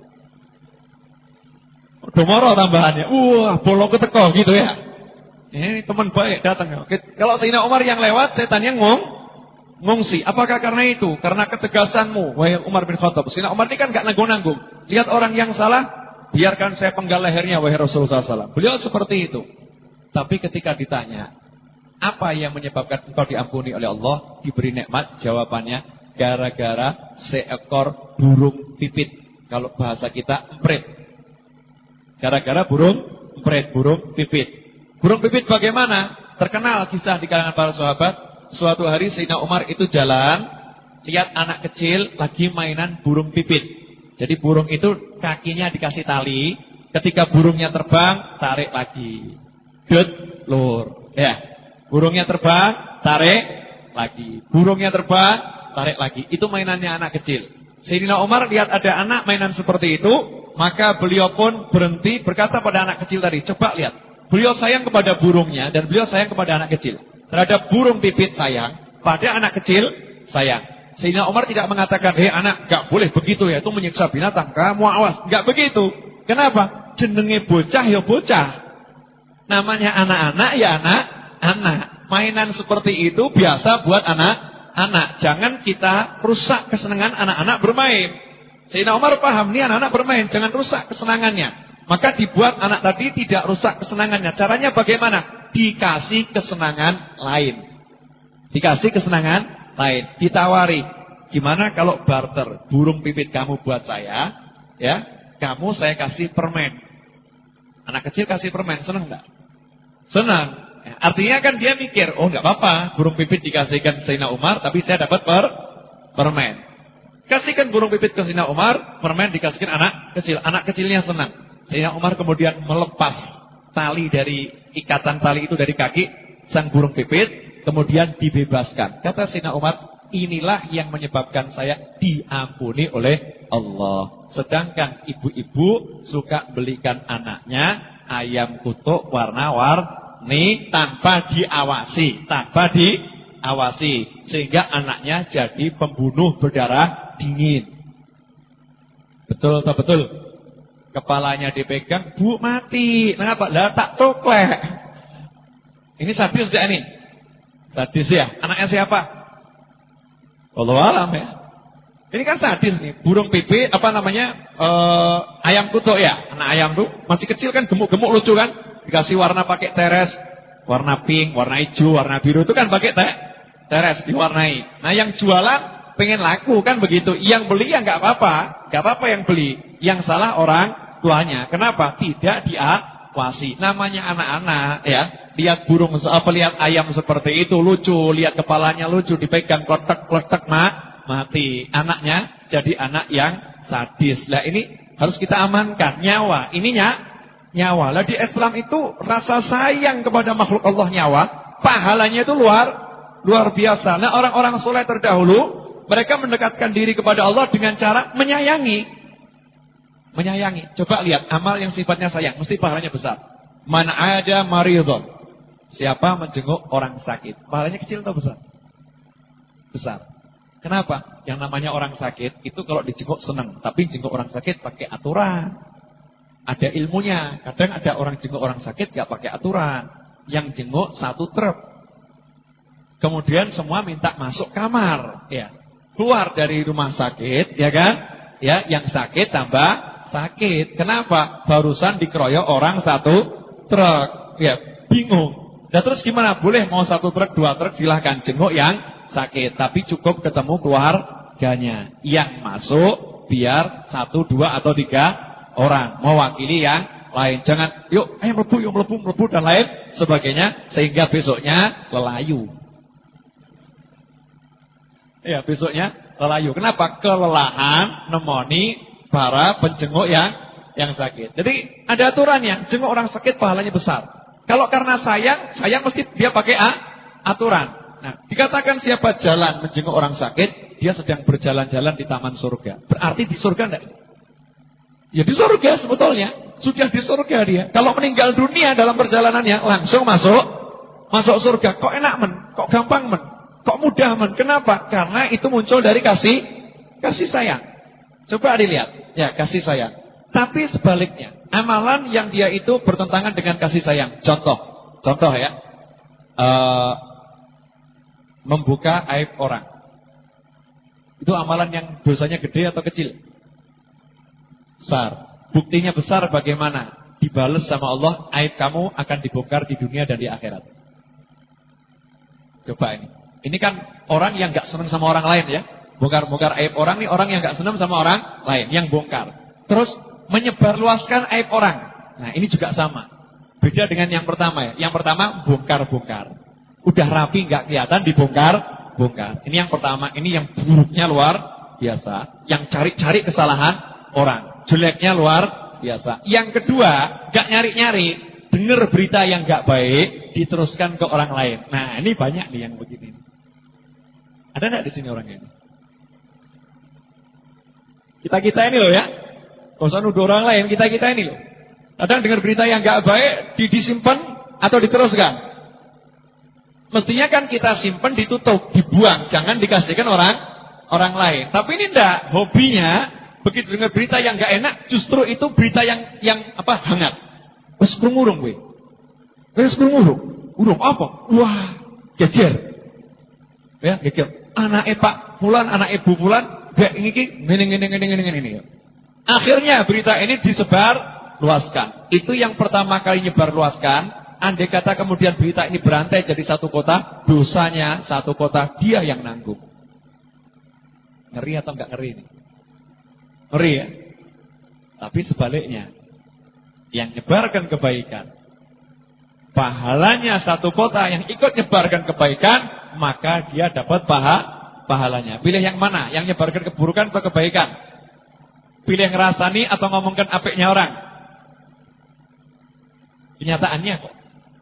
Udah moro tambahannya. Wah, bolong keteko gitu ya. Ini teman baik datang. Kalau Sayyidina Umar yang lewat, setannya ngungsi. Apakah karena itu? Karena ketegasanmu, wahai Umar bin Khattab. Sayyidina Umar ini kan gak nanggung-nanggung. Lihat orang yang salah, biarkan saya penggal lehernya, wahai Rasulullah SAW. Beliau seperti itu. Tapi ketika ditanya, apa yang menyebabkan engkau diampuni oleh Allah, diberi nikmat, jawabannya gara-gara seekor burung pipit. Kalau bahasa kita, emprit. Gara-gara burung emprit, burung pipit. Burung pipit bagaimana? Terkenal kisah di kalangan para sahabat. Suatu hari Sayyidina Umar itu jalan, lihat anak kecil lagi mainan burung pipit. Jadi burung itu kakinya dikasih tali, ketika burungnya terbang, tarik lagi. Dut, lur. Ya. Burungnya terbang, tarik lagi. Burungnya terbang, tarik lagi. Itu mainannya anak kecil. Sayyidina Umar lihat ada anak mainan seperti itu, maka beliau pun berhenti berkata pada anak kecil tadi, coba lihat. Beliau sayang kepada burungnya dan beliau sayang kepada anak kecil. Terhadap burung pipit sayang, pada anak kecil sayang. Sayyidina Umar tidak mengatakan, hei anak, gak boleh begitu ya, itu menyiksa binatang, kamu awas. Gak begitu. Kenapa? Jenenge bocah ya bocah. Namanya anak-anak ya anak-anak. Mainan seperti itu biasa buat anak-anak. Jangan kita rusak kesenangan anak-anak bermain. Sayyidina Umar paham, nih anak-anak bermain, jangan rusak kesenangannya. Maka dibuat anak tadi tidak rusak kesenangannya. Caranya bagaimana? Dikasih kesenangan lain. Dikasih kesenangan lain. Ditawari. Gimana kalau barter? Burung pipit kamu buat saya, ya, kamu saya kasih permen. Anak kecil kasih permen, senang enggak? Senang. Ya, artinya kan dia mikir, oh enggak apa-apa, burung pipit dikasihkan Sayyidina Umar, tapi saya dapat permen. Kasihkan burung pipit ke Sayyidina Umar, permen dikasihkan anak kecil. Anak kecilnya senang. Sayyidina Umar kemudian melepas tali dari ikatan tali itu dari kaki sang burung pipit, kemudian dibebaskan. Kata Sayyidina Umar, inilah yang menyebabkan saya diampuni oleh Allah. Sedangkan ibu-ibu suka belikan anaknya ayam kutuk warna-warni tanpa diawasi, sehingga anaknya jadi pembunuh berdarah dingin. Betul atau betul? Kepalanya dipegang, bu mati. Kenapa? Lah tak toklek. Ini sadis enggak ini? Sadis ya. Anaknya siapa? Wallahu alam ya. Ini kan sadis nih. Burung pipit ayam kutuk ya. Anak ayam tuh masih kecil kan, gemuk-gemuk lucu kan. Dikasih warna pakai teres, warna pink, warna hijau, warna biru itu kan pakai teres diwarnai. Nah yang jualan pengen laku kan begitu. Yang beli ya enggak apa-apa yang beli. Yang salah orang tuanya. Kenapa? Tidak diawasi. Namanya anak-anak ya. Lihat lihat ayam seperti itu lucu, lihat kepalanya lucu, dipegang kletek-kletek mati. Anaknya jadi anak yang sadis. Lah ini harus kita amankan nyawa. Ini nyawa. Lah di Islam itu rasa sayang kepada makhluk Allah nyawa, pahalanya itu luar biasa. Nah, orang-orang soleh terdahulu mereka mendekatkan diri kepada Allah dengan cara menyayangi. Coba lihat amal yang sifatnya sayang, mesti pahalanya besar. Man ada maridun. Siapa menjenguk orang sakit? Pahalanya kecil atau besar? Besar. Kenapa? Yang namanya orang sakit itu kalau dijenguk senang, tapi jenguk orang sakit pakai aturan. Ada ilmunya. Kadang ada orang jenguk orang sakit gak pakai aturan. Yang jenguk satu truk. Kemudian semua minta masuk kamar, ya. Keluar dari rumah sakit, ya kan? Ya, yang sakit tambah sakit. Kenapa? Barusan dikeroyok orang satu truk. Ya, bingung. Nah terus gimana? Boleh mau satu truk, dua truk, silahkan jenguk yang sakit. Tapi cukup ketemu keluarganya. Yang masuk biar 1, 2 atau 3 orang. Mewakili yang lain. Jangan, yuk ayo melebu dan lain sebagainya. Sehingga besoknya lelayu. Ya, besoknya lelayu. Kenapa? Kelelahan nemoni para penjenguk yang sakit. Jadi ada aturannya. Jenguk orang sakit pahalanya besar. Kalau karena sayang mesti dia pakai aturan. Nah, dikatakan siapa jalan menjenguk orang sakit, dia sedang berjalan-jalan di taman surga. Berarti di surga enggak? Ya di surga sebetulnya. Sudah di surga dia. Kalau meninggal dunia dalam perjalanannya langsung masuk surga. Kok enak men? Kok gampang men? Kok mudah men? Kenapa? Karena itu muncul dari kasih sayang. Coba dilihat. Ya, kasih sayang. Tapi sebaliknya, amalan yang dia itu bertentangan dengan kasih sayang. Contoh ya. Membuka aib orang. Itu amalan yang dosanya gede atau kecil? Besar. Buktinya besar bagaimana? Dibales sama Allah, aib kamu akan dibongkar di dunia dan di akhirat. Coba ini. Ini kan orang yang gak senang sama orang lain ya. Bongkar-bongkar aib orang nih, orang yang gak senang sama orang lain, yang bongkar. Terus menyebarluaskan aib orang. Nah ini juga sama. Beda dengan yang pertama ya. Yang pertama bongkar-bongkar. Udah rapi gak kelihatan, dibongkar-bongkar. Ini yang pertama, ini yang buruknya luar biasa. Yang cari-cari kesalahan orang, jeleknya luar biasa. Yang kedua, gak nyari-nyari, dengar berita yang gak baik, diteruskan ke orang lain. Nah ini banyak nih yang begini. Ada gak di sini orang ini? Kita ini loh ya. Gak usah nuduh orang lain, kita ini loh. Kadang dengar berita yang gak baik, disimpan atau diteruskan. Mestinya kan kita simpan, ditutup, dibuang, jangan dikasihkan orang lain. Tapi ini enggak, hobinya begitu dengar berita yang enggak enak, justru itu berita yang hangat. Wes krungu kowe. Wes krungu. Urung apa? Wah, geger. Ya, geger. Anake Pak Fulan, anak Ibu Fulan, gak iki ngene. Akhirnya berita ini disebar luaskan. Itu yang pertama kali nyebar luaskan. Andai kata kemudian berita ini berantai jadi satu kota, dosanya satu kota dia yang nanggung. Ngeri atau enggak ngeri ini? Ngeri ya? Tapi sebaliknya, yang nyebarkan kebaikan, pahalanya satu kota yang ikut nyebarkan kebaikan, maka dia dapat pahalanya. Pilih yang mana? Yang nyebarkan keburukan atau kebaikan? Pilih ngerasani atau ngomongkan apiknya orang? Kenyataannya kok.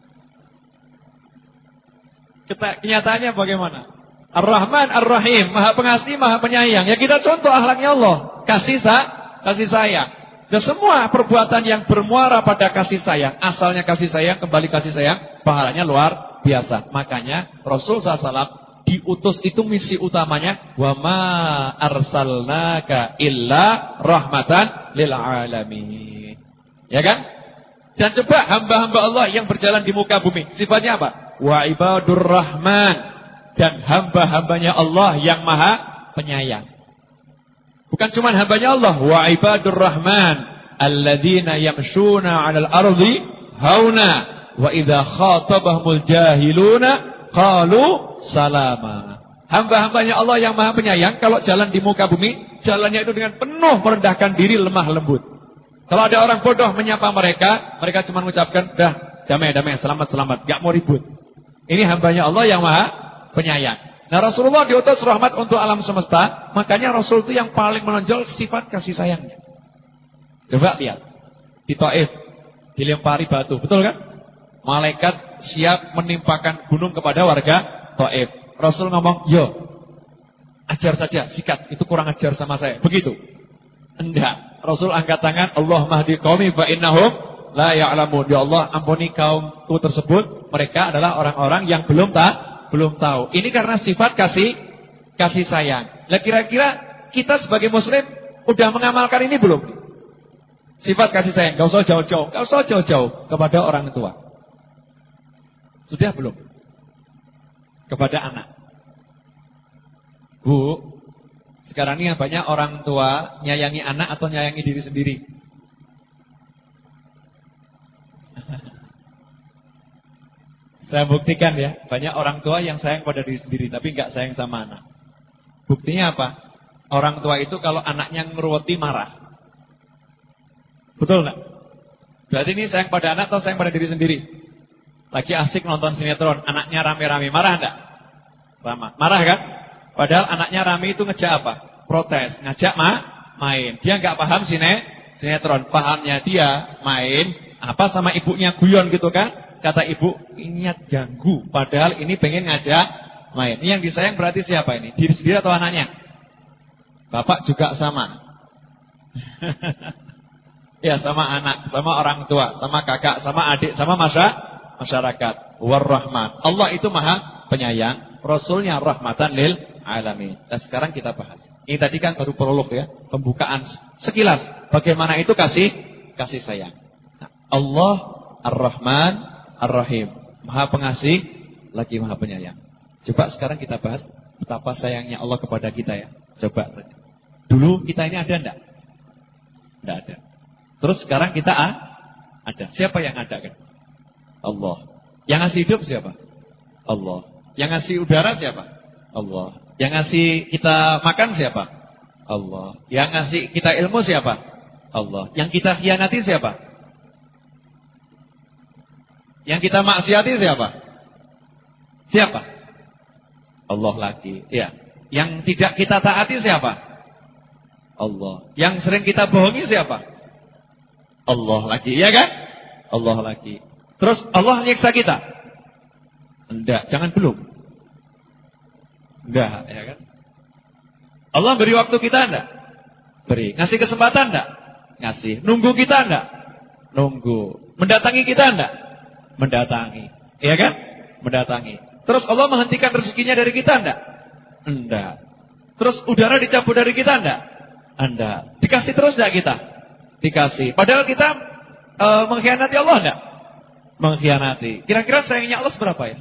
Kenyataannya bagaimana? Ar-Rahman Ar-Rahim, Maha Pengasih, Maha Penyayang. Ya kita contoh akhlaknya Allah, kasih sayang. Dan semua perbuatan yang bermuara pada kasih sayang, asalnya kasih sayang, kembali kasih sayang, pahalanya luar biasa. Makanya Rasul SAW diutus itu misi utamanya, wa ma arsalnaka illa rahmatan lil alamin. Ya kan? Dan coba hamba-hamba Allah yang berjalan di muka bumi, sifatnya apa? Wa ibadur rahman, dan hamba-hambanya Allah yang maha penyayang. Bukan cuma hambanya Allah, wa ibadur rahman alladzina yamshuna 'alal ardi hauna wa idza khatabahumul jahiluna qalu salama. Hamba-hambanya Allah yang maha penyayang kalau jalan di muka bumi, jalannya itu dengan penuh merendahkan diri, lemah lembut. Kalau ada orang bodoh menyapa mereka, mereka cuma mengucapkan, dah, damai, selamat, gak mau ribut. Ini hambanya Allah yang maha penyayang. Nah Rasulullah diutus rahmat untuk alam semesta, makanya Rasul itu yang paling menonjol sifat kasih sayangnya. Coba lihat, di Taif, dilempari batu, betul kan? Malaikat siap menimpakan gunung kepada warga Taif. Rasul ngomong, yo, ajar saja, sikat, itu kurang ajar sama saya. Begitu. Enggak. Rasul angkat tangan, Allah mahdi qaumi fa innahum la ya'lamun. Ya Allah, ampuni kaumku tersebut, mereka adalah orang-orang yang belum tahu. Ini karena sifat kasih sayang. Lah kira-kira kita sebagai muslim udah mengamalkan ini belum? Sifat kasih sayang, enggak usah jauh-jauh kepada orang tua. Sudah belum? Kepada anak. Bu, sekarang ini banyak orang tua nyayangi anak atau nyayangi diri sendiri? Saya buktikan ya, banyak orang tua yang sayang pada diri sendiri tapi enggak sayang sama anak. Buktinya apa? Orang tua itu kalau anaknya ngeruweti marah. Betul enggak? Berarti ini sayang pada anak atau sayang pada diri sendiri? Lagi asik nonton sinetron, anaknya rame-rame, marah enggak? Marah kan? Padahal anaknya rame itu ngejak apa? Protes, ngajak main. Dia enggak paham sinetron, pahamnya dia main apa sama ibunya guyon gitu kan? Kata ibu, ingat ganggu. Padahal ini pengen ngajak main. Ini yang disayang berarti siapa ini? Diri sendiri atau anaknya? Bapak juga sama. Ya, sama anak, sama orang tua, sama kakak, sama adik, sama masyarakat. War-Rahman. Allah itu Maha Penyayang, Rasulnya rahmatan lil alamin. Dan sekarang kita bahas. Ini tadi kan baru prolog ya, pembukaan sekilas bagaimana itu kasih sayang. Nah, Allah Ar-Rahman Ar-Rahim, Maha Pengasih lagi Maha Penyayang. Coba sekarang kita bahas betapa sayangnya Allah kepada kita ya. Coba saja. Dulu kita ini ada enggak? Enggak ada. Terus sekarang kita ada. Siapa yang ada kan? Allah. Yang ngasih hidup siapa? Allah. Yang ngasih udara siapa? Allah. Yang ngasih kita makan siapa? Allah. Yang ngasih kita ilmu siapa? Allah. Yang kita khianati siapa? Yang kita maksiati siapa? Siapa? Allah lagi. Ya. Yang tidak kita taati siapa? Allah. Yang sering kita bohongi siapa? Allah lagi, ya kan? Allah lagi. Terus Allah nyiksa kita? Enggak, jangan belum. Enggak, ya kan? Allah beri waktu kita enggak? Beri. Ngasih kesempatan enggak? Ngasih. Nunggu kita enggak? Nunggu. Mendatangi kita enggak? Mendatangi. Ya kan? Mendatangi. Terus Allah menghentikan rezekinya dari kita enggak? Enggak. Terus udara dicabut dari kita enggak? Enggak. Dikasih terus enggak kita? Dikasih. Padahal kita mengkhianati Allah enggak? Mengkhianati. Kira-kira sayangnya Allah seberapa ya?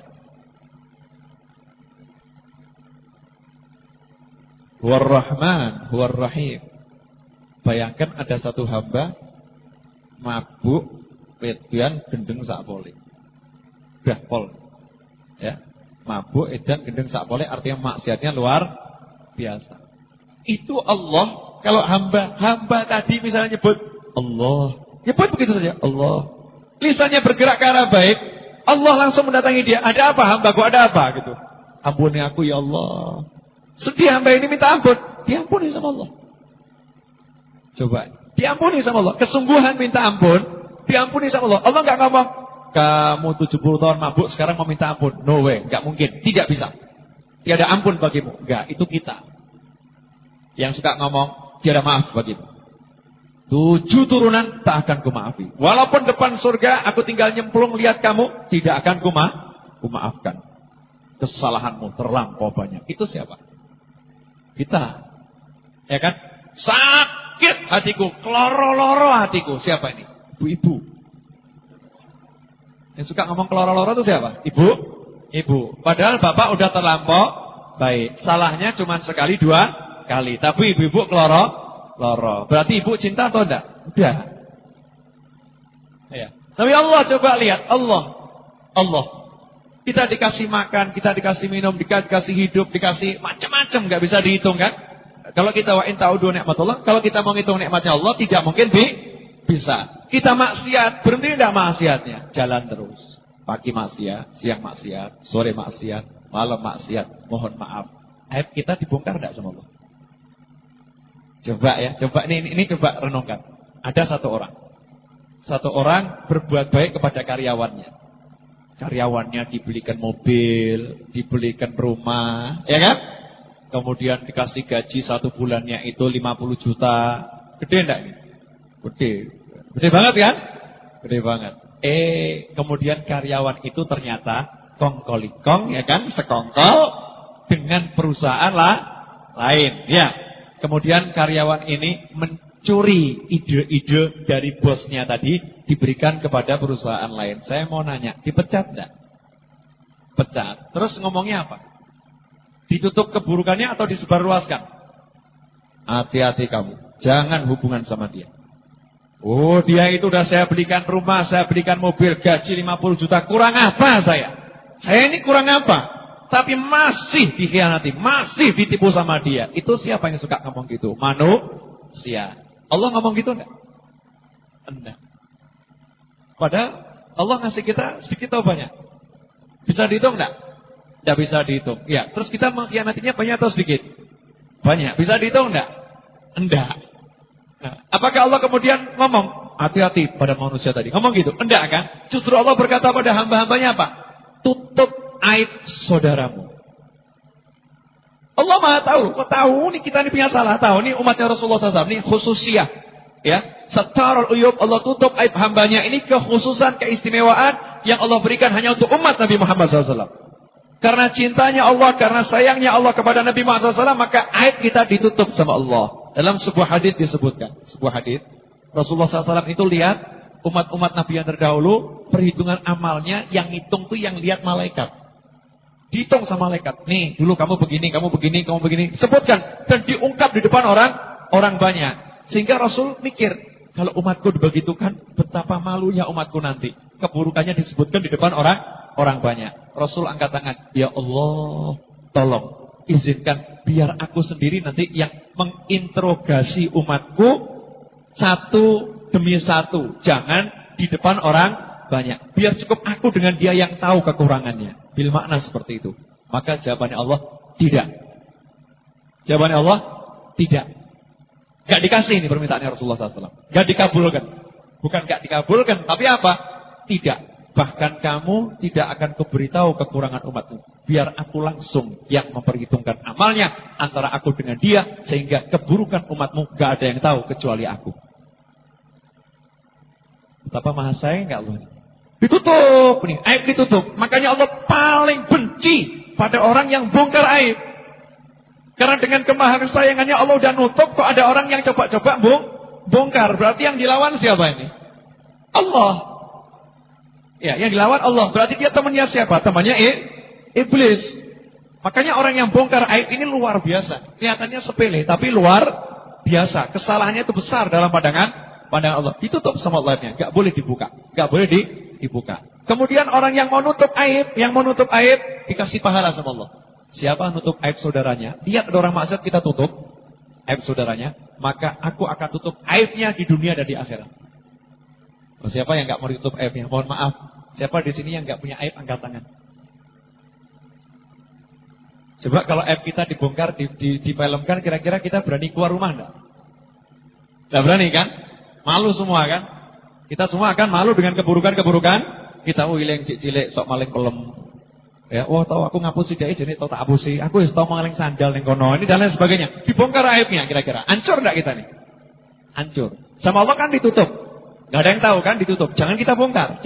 War-Rahman, War-Rahim. Bayangkan ada satu hamba mabuk, edan, gendeng sakpole. Udah pol. Ya. Mabuk, edan, gendeng sakpole artinya maksiatnya luar biasa. Itu Allah. Kalau hamba tadi misalnya nyebut Allah, nyebut begitu saja Allah. Lisannya bergerak ke arah baik, Allah langsung mendatangi dia. Ada apa hambaku? Ada apa gitu? Ampuni aku ya Allah. Sedih hamba ini minta ampun, diampuni sama Allah. Coba, diampuni sama Allah. Kesungguhan minta ampun, diampuni sama Allah. Allah enggak ngomong, kamu 70 tahun mabuk sekarang mau minta ampun. No way, enggak mungkin, tidak bisa. Tiada ampun bagimu. Enggak, itu kita yang suka ngomong tiada maaf bagimu. 7 turunan tak akan kumaafi. Walaupun depan surga aku tinggal nyemplung lihat kamu, tidak akan kumaafkan. Kesalahanmu terlampau banyak. Itu siapa? Kita. Ya kan? Sakit hatiku, keloro-loro hatiku. Siapa ini? Ibu-ibu. Yang suka ngomong keloro-loro itu siapa? Ibu. Padahal bapak udah terlampau baik. Salahnya cuma sekali 2 kali. Tapi ibu-ibu keloro. Berarti ibu cinta atau enggak? Udah. Ya. Tapi Allah coba lihat. Allah. Kita dikasih makan, kita dikasih minum, dikasih hidup, dikasih macam-macam. Gak bisa dihitung kan? Kalau kita wa'in ta'udu nikmatullah, kalau kita mau ngitung nikmatnya Allah, tidak mungkin bisa. Kita maksiat, berhenti enggak maksiatnya? Jalan terus. Pagi maksiat, siang maksiat, sore maksiat, malam maksiat. Mohon maaf. Aib kita dibongkar enggak sama Allah? Coba ya, ini coba renungkan. Ada satu orang berbuat baik kepada karyawannya. Karyawannya dibelikan mobil, dibelikan rumah, ya kan? Kemudian dikasih gaji 1 bulannya itu 50 juta. Gede enggak ini? Gede banget kan? Gede banget. Kemudian karyawan itu ternyata kongkolikong, ya kan? Sekongkol dengan perusahaan lain, ya. Kemudian karyawan ini mencuri ide-ide dari bosnya tadi, diberikan kepada perusahaan lain. Saya mau nanya, dipecat enggak? Pecat. Terus ngomongnya apa? Ditutup keburukannya atau disebarluaskan? Hati-hati kamu, jangan hubungan sama dia. Oh, dia itu udah saya belikan rumah, saya belikan mobil, gaji 50 juta. Kurang apa saya? Saya ini kurang apa? Tapi masih dikhianati, masih ditipu sama dia. Itu siapa yang suka ngomong gitu? Manusia. Allah ngomong gitu enggak? Enggak. Padahal Allah ngasih kita sedikit atau banyak? Bisa dihitung enggak? Enggak bisa dihitung. Ya, terus kita mengkhianatinya banyak atau sedikit? Banyak. Bisa dihitung enggak? Enggak. Nah, apakah Allah kemudian ngomong, hati-hati pada manusia tadi? Ngomong gitu? Enggak kan? Justru Allah berkata pada hamba-hambanya apa? Tutup aib saudaramu. Maha tahu. Kok tahu nih kita ini punya salah, tahu nih umatnya Rasulullah SAW, ini khususiyah. Ya, satarul uyub, Allah tutup aib hambanya. Ini kekhususan, keistimewaan yang Allah berikan hanya untuk umat Nabi Muhammad SAW. Karena cintanya Allah, karena sayangnya Allah kepada Nabi Muhammad SAW, maka aib kita ditutup sama Allah. Dalam sebuah hadis disebutkan, sebuah hadis Rasulullah SAW itu lihat umat-umat Nabi yang terdahulu, perhitungan amalnya yang hitung tuh yang lihat malaikat. Dihitung sama malaikat. Nih, dulu kamu begini, kamu begini, kamu begini. Sebutkan dan diungkap di depan orang banyak. Sehingga Rasul mikir, kalau umatku dibegitukan, betapa malunya umatku nanti. Keburukannya disebutkan di depan orang banyak. Rasul angkat tangan, ya Allah, tolong izinkan biar aku sendiri nanti yang menginterogasi umatku satu demi satu. Jangan di depan orang banyak. Biar cukup aku dengan dia yang tahu kekurangannya. Bil makna seperti itu. Maka jawabannya Allah, tidak. Jawabannya Allah, tidak. Gak dikasih ini permintaannya Rasulullah SAW. Gak dikabulkan. Bukan gak dikabulkan, tapi apa? Tidak. Bahkan kamu tidak akan kuberitahu kekurangan umatmu. Biar aku langsung yang memperhitungkan amalnya antara aku dengan dia. Sehingga keburukan umatmu gak ada yang tahu kecuali aku. Betapa maha sayang gak Allah? Ditutup nih, aib ditutup. Makanya Allah paling benci pada orang yang bongkar aib. Karena dengan kemahasayangannya Allah udah nutup, kok ada orang yang coba-coba bongkar. Berarti yang dilawan siapa ini? Allah. Ya, yang dilawan Allah. Berarti dia temannya siapa? Temannya iblis. Makanya orang yang bongkar aib ini luar biasa. Kelihatannya sepele, tapi luar biasa. Kesalahannya itu besar dalam pandangan Allah. Ditutup sama Allahnya, gak boleh dibuka. Gak boleh dibuka. Kemudian orang yang mau nutup aib, dikasih pahala sama Allah. Siapa nutup aib saudaranya? Lihat ada orang maksiat, kita tutup aib saudaranya, maka aku akan tutup aibnya di dunia dan di akhirat. Siapa yang gak mau ditutup aibnya? Mohon maaf. Siapa di sini yang gak punya aib, angkat tangan. Coba kalau aib kita dibongkar, difilmkan, kira-kira kita berani keluar rumah enggak? Enggak berani kan? Malu semua kan? Kita semua akan malu dengan keburukan-keburukan kita. Yang cilik sok maling pelem. Ya, tahu aku ngapusi dia jadi tahu tak apusi. Aku wis tahu maling sandal ning kono. Ini dan lain sebagainya. Dibongkar aibnya kira-kira. Hancur enggak kita nih? Hancur. Sama Allah kan ditutup. Enggak ada yang tahu kan ditutup. Jangan kita bongkar.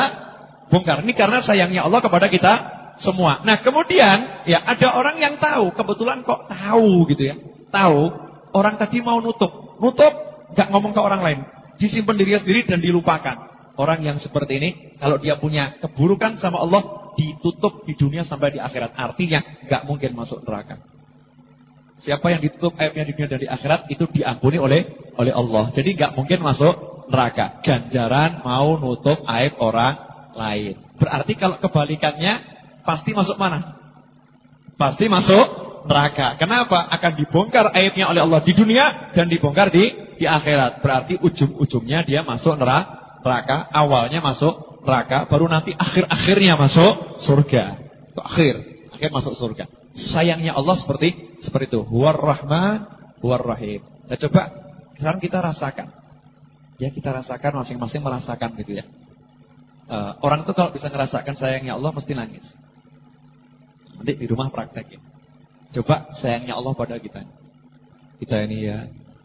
Ini karena sayangnya Allah kepada kita semua. Nah, kemudian ya ada orang yang tahu, kebetulan kok tahu gitu ya. Tahu orang tadi mau nutup enggak ngomong ke orang lain. Disimpan diri sendiri dan dilupakan. Orang yang seperti ini kalau dia punya keburukan sama Allah, ditutup di dunia sampai di akhirat. Artinya gak mungkin masuk neraka. Siapa yang ditutup aibnya di dunia dan di akhirat, itu diampuni oleh Allah. Jadi gak mungkin masuk neraka. Ganjaran mau nutup aib orang lain. Berarti kalau kebalikannya, pasti masuk mana? Pasti masuk neraka. Kenapa? Akan dibongkar aibnya oleh Allah di dunia dan dibongkar di akhirat. Berarti ujung-ujungnya dia masuk neraka. Awalnya masuk neraka, baru nanti akhir-akhirnya masuk surga. Itu akhir masuk surga. Sayangnya Allah seperti itu. Huwar Rahman, Huwar Rahim. Nah, coba sekarang kita rasakan. Ya, kita rasakan, masing-masing merasakan gitu ya. Orang itu kalau bisa ngerasakan sayangnya Allah mesti nangis. Nanti di rumah praktekin. Coba sayangnya Allah pada kita. Kita ini ya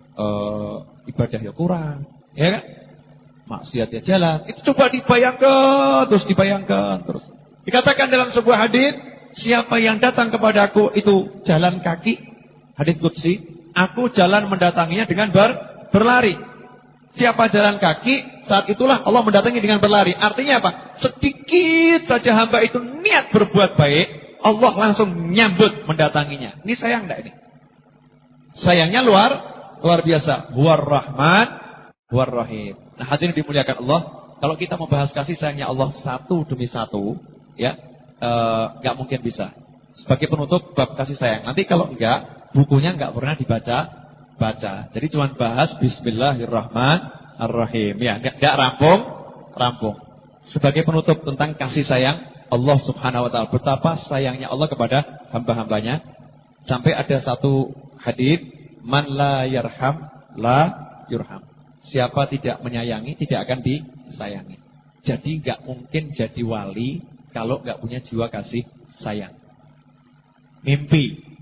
ibadah ya kurang, ya kan? Maksiat ya jalan. Itu coba dibayangkan terus. Dikatakan dalam sebuah hadis, siapa yang datang kepadaku itu jalan kaki, hadis qudsi, aku jalan mendatanginya dengan berlari. Siapa jalan kaki, saat itulah Allah mendatangi dengan berlari. Artinya apa? Sedikit saja hamba itu niat berbuat baik, Allah langsung nyambut mendatanginya. Ini sayang enggak ini? Sayangnya luar biasa. Huwar Rahman, Huwar Rahim. Nah, hadirin dimuliakan Allah, kalau kita membahas kasih sayangnya Allah satu demi satu, ya, enggak mungkin bisa. Sebagai penutup bab kasih sayang. Nanti kalau enggak, bukunya enggak pernah dibaca. Jadi cuma bahas Bismillahirrahmanirrahim. Ya, enggak rampung. Sebagai penutup tentang kasih sayang Allah Subhanahu wa taala, betapa sayangnya Allah kepada hamba-hambanya. Sampai ada satu hadis, man la yarham la yurham. Siapa tidak menyayangi tidak akan disayangi. Jadi enggak mungkin jadi wali kalau enggak punya jiwa kasih sayang. Mimpi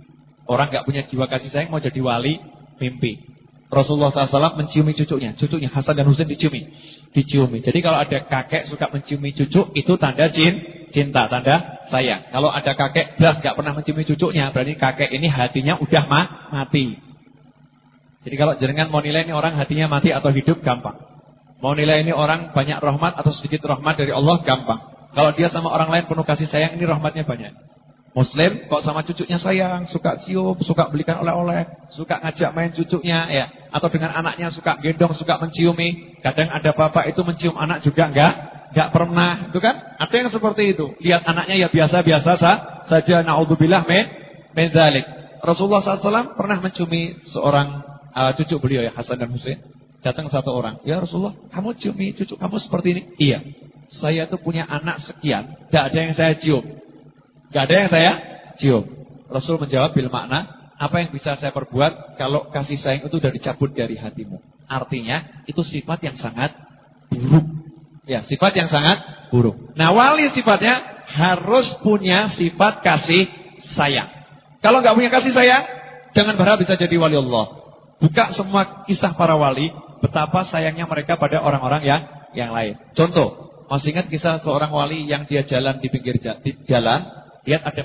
Orang nggak punya jiwa kasih sayang mau jadi wali, mimpi. Rasulullah SAW menciumi cucunya Hasan dan Husain diciumi. Jadi kalau ada kakek suka menciumi cucu, itu tanda cinta, tanda sayang. Kalau ada kakek belas nggak pernah menciumi cucunya, berarti kakek ini hatinya udah mati. Jadi kalau jenengan mau nilai ini orang hatinya mati atau hidup, gampang. Mau nilai ini orang banyak rahmat atau sedikit rahmat dari Allah, gampang. Kalau dia sama orang lain penuh kasih sayang, ini rahmatnya banyak. Muslim kok sama cucunya sayang, suka cium, suka belikan oleh-oleh, suka ngajak main cucunya ya, atau dengan anaknya suka gendong, suka menciumi. Kadang ada bapak itu mencium anak juga enggak pernah, itu kan? Ada yang seperti itu. Lihat anaknya ya biasa-biasa saja, naudzubillah min dzalik. Rasulullah SAW pernah menciumi seorang cucu beliau ya, Hasan dan Husain. Datang satu orang, "Ya Rasulullah, kamu ciumi cucu kamu seperti ini?" "Iya. Saya tuh punya anak sekian, enggak ada yang saya cium." Gak ada yang saya cium. Rasul menjawab bil makna, apa yang bisa saya perbuat kalau kasih sayang itu sudah dicabut dari hatimu. Artinya itu sifat yang sangat buruk. Ya, sifat yang sangat buruk. Nah, wali sifatnya harus punya sifat kasih sayang. Kalau gak punya kasih sayang, jangan berharap bisa jadi wali Allah. Buka semua kisah para wali, betapa sayangnya mereka pada orang-orang yang lain. Contoh, masih ingat kisah seorang wali yang dia jalan di pinggir jalan. Lihat ada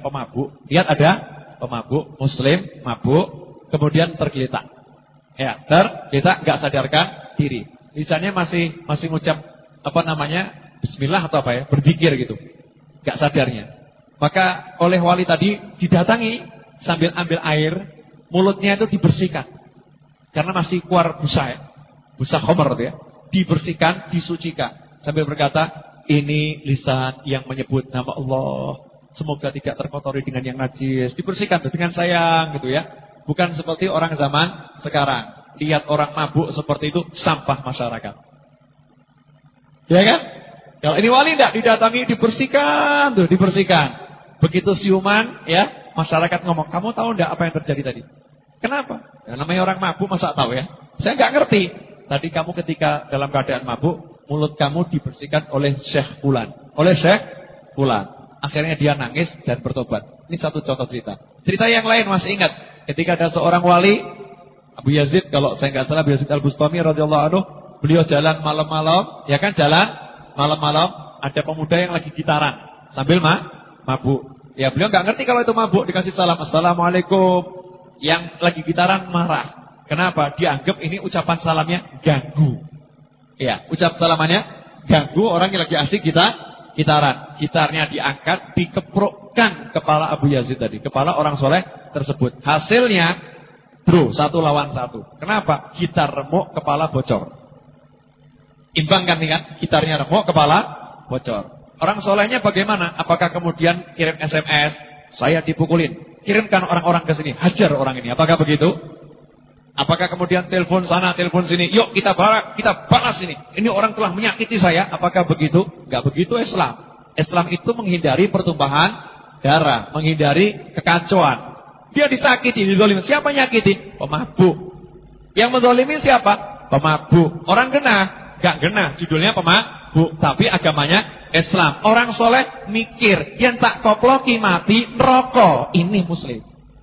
pemabuk, muslim, mabuk, kemudian tergeletak. Ya, tergeletak enggak sadarkan diri. Lisannya masih ngucap bismillah atau apa ya, berzikir gitu. Enggak sadarnya. Maka oleh wali tadi didatangi sambil ambil air, mulutnya itu dibersihkan. Karena masih keluar busa ya. Busa khamar itu ya. Dibersihkan, disucikan sambil berkata, "Ini lisan yang menyebut nama Allah. Semoga tidak terkotori dengan yang najis." Dibersihkan dengan sayang gitu ya. Bukan seperti orang zaman sekarang. Lihat orang mabuk seperti itu, sampah masyarakat. Ya kan? Kalau ini wali enggak, didatangi, dibersihkan. Begitu siuman ya, masyarakat ngomong, "Kamu tahu enggak apa yang terjadi tadi?" "Kenapa?" "Ya, namanya orang mabuk masa tahu ya?" "Saya enggak ngerti. Tadi kamu ketika dalam keadaan mabuk, mulut kamu dibersihkan oleh Syekh Fulan." Oleh Syekh Fulan. Akhirnya dia nangis dan bertobat. Ini satu contoh cerita. Cerita yang lain masih ingat. Ketika ada seorang wali, Abu Yazid, kalau saya nggak salah, Abu Yazid Al-Bustami radhiyallahu anhu, beliau jalan malam-malam, ya kan, jalan malam-malam, ada pemuda yang lagi gitaran sambil mabuk. Ya, beliau nggak ngerti kalau itu mabuk, dikasih salam, "Assalamualaikum." Yang lagi gitaran marah. Kenapa? Dianggap ini ucapan salamnya ganggu. Ya, ucap salamannya ganggu orang yang lagi asik gitaran. Gitarnya diangkat, dikeprokkan kepala Abu Yazid tadi, kepala orang soleh tersebut. Hasilnya draw 1-1. Kenapa? Gitar remuk, kepala bocor. Imbang kan nih kan? Gitarnya remuk, kepala bocor. Orang solehnya bagaimana? Apakah kemudian kirim SMS, "Saya dipukulin, kirimkan orang-orang ke sini, hajar orang ini." Apakah begitu? Apakah kemudian telepon sana, telepon sini, "Yuk kita balas ini. Ini orang telah menyakiti saya." Apakah begitu? Enggak begitu Islam. Islam itu menghindari pertumpahan darah, menghindari kekacauan. Dia disakiti, dizalimi. Siapa nyakiti? Pemabuk. Yang menzalimi siapa? Pemabuk. Orang genah? Enggak genah, judulnya pemabuk, tapi agamanya Islam. Orang soleh mikir, yang tak koploki mati neraka. Ini muslim.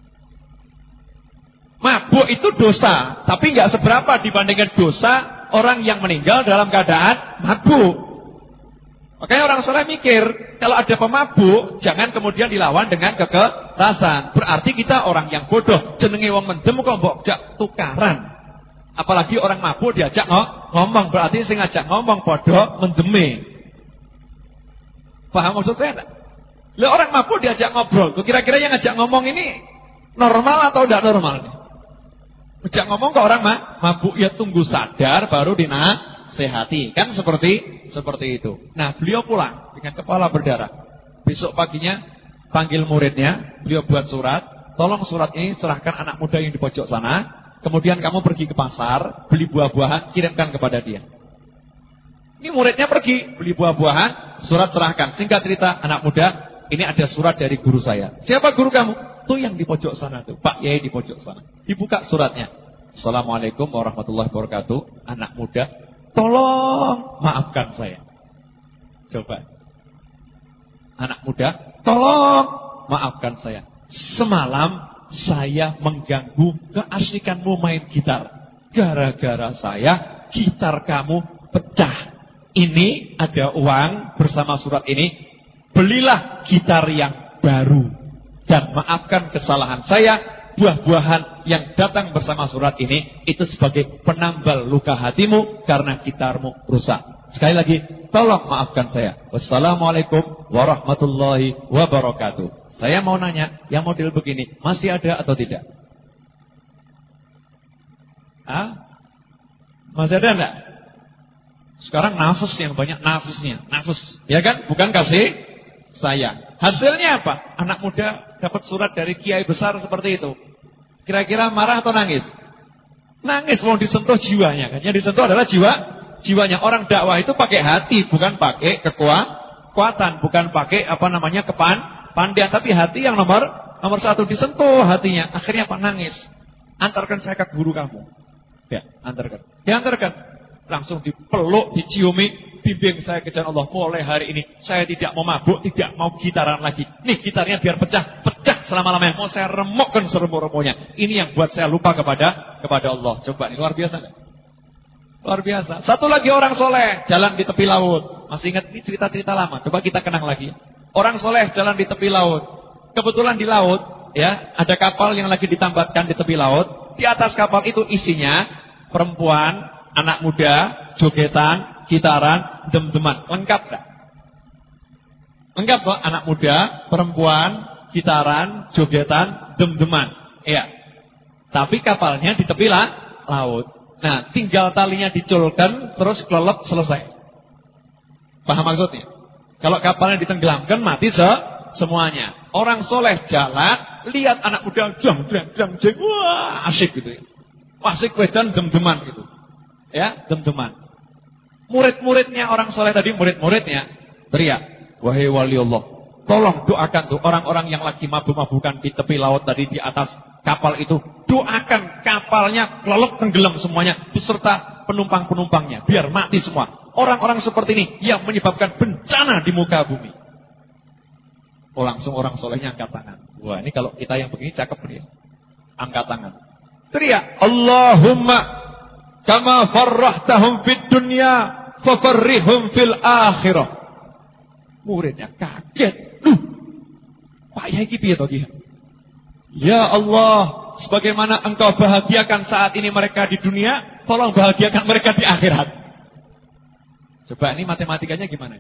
Mabuk itu dosa, tapi enggak seberapa dibandingkan dosa orang yang meninggal dalam keadaan mabuk. Makanya orang soleh mikir, kalau ada pemabuk, jangan kemudian dilawan dengan kekerasan. Berarti kita orang yang bodoh, jenenge wong mendem kok mbok jak tukaran. Apalagi orang mabuk diajak ngomong, berarti sing ngajak ngomong bodoh mendeme. Paham maksud saya enggak? Lah orang mabuk diajak ngobrol, kira-kira yang ngajak ngomong ini normal atau enggak normal nih? Ngajak ngomong ke orang mabuk, ya tunggu sadar baru dinasehati. Kan seperti itu. Nah, beliau pulang dengan kepala berdarah. Besok paginya panggil muridnya, beliau buat surat, "Tolong surat ini serahkan anak muda yang di pojok sana. Kemudian kamu pergi ke pasar, beli buah-buahan, kirimkan kepada dia." Ini muridnya pergi, beli buah-buahan, surat serahkan. Singkat cerita, anak muda, "Ini ada surat dari guru saya." "Siapa guru kamu?" "Tuh yang di pojok sana tuh, Pak Yai di pojok sana." Dibuka suratnya. "Assalamualaikum warahmatullahi wabarakatuh. Anak muda, tolong maafkan saya." Coba. Anak muda, tolong maafkan saya. Semalam saya mengganggu keasikanmu main gitar. Gara-gara saya, gitar kamu pecah. Ini ada uang bersama surat ini. Belilah gitar yang baru. Dan maafkan kesalahan saya. Buah-buahan yang datang bersama surat ini, itu sebagai penambal luka hatimu karena gitarmu rusak. Sekali lagi, tolong maafkan saya. Wassalamualaikum warahmatullahi wabarakatuh. Saya mau nanya, yang model begini masih ada atau tidak? Masih ada enggak? Sekarang nafas yang banyak nafasnya. Nafas, ya kan? Bukan kasih sayang. Hasilnya apa? Anak muda dapat surat dari kiai besar seperti itu. Kira-kira marah atau nangis? Nangis, mau disentuh jiwanya kan? Yang disentuh adalah jiwanya. Orang dakwah itu pakai hati, bukan pakai kekuatan, bukan pakai kepandian, tapi hati yang nomor satu, disentuh hatinya. Akhirnya apa? Nangis. Antarkan saya ke guru kamu. Ya, diantarkan. Langsung dipeluk, diciumi, bimbing saya ke jalan Allah. Mulai hari ini saya tidak mau mabuk, tidak mau gitaran lagi. Nih gitarnya biar pecah selama-lamanya. Mau saya remukkan seremuk-remuknya. Ini yang buat saya lupa kepada Allah. Coba, ini luar biasa enggak? Luar biasa. Satu lagi orang soleh jalan di tepi laut. Masih ingat ini cerita-cerita lama? Coba kita kenang lagi. Orang soleh jalan di tepi laut. Kebetulan di laut, ya, ada kapal yang lagi ditambatkan di tepi laut. Di atas kapal itu isinya perempuan, anak muda, jogetan, gitaran, dem-deman. Lengkap gak? Lengkap kok, anak muda, perempuan, gitaran, jogetan, dem-deman. Iya. Tapi kapalnya di tepi laut. Nah, tinggal talinya diculkan, terus kelelep, selesai. Paham maksudnya? Kalau kapalnya ditenggelamkan, mati semuanya. Orang soleh jalan, lihat anak muda, jang, wah, asik gitu ya. Asik wedan, dem-deman gitu. Ya, dem-deman. Murid-muridnya orang soleh tadi, murid-muridnya teriak, wahai wali Allah, tolong doakan tuh orang-orang yang lagi mabuk-mabukan di tepi laut tadi di atas kapal itu, doakan kapalnya kelelep tenggelam semuanya beserta penumpang-penumpangnya, biar mati semua. Orang-orang seperti ini yang menyebabkan bencana di muka bumi. Oh, langsung orang solehnya angkat tangan. Wah, ini kalau kita yang begini cakep nih. Angkat tangan. Teriak, Allahumma kama farrahtahum fid dunya fafarrihum fil akhirah. Muridnya kaget. Pak Yai iki piye to iki? Ya Allah, sebagaimana engkau bahagiakan saat ini mereka di dunia, tolong bahagiakan mereka di akhirat. Coba ini matematikanya gimana?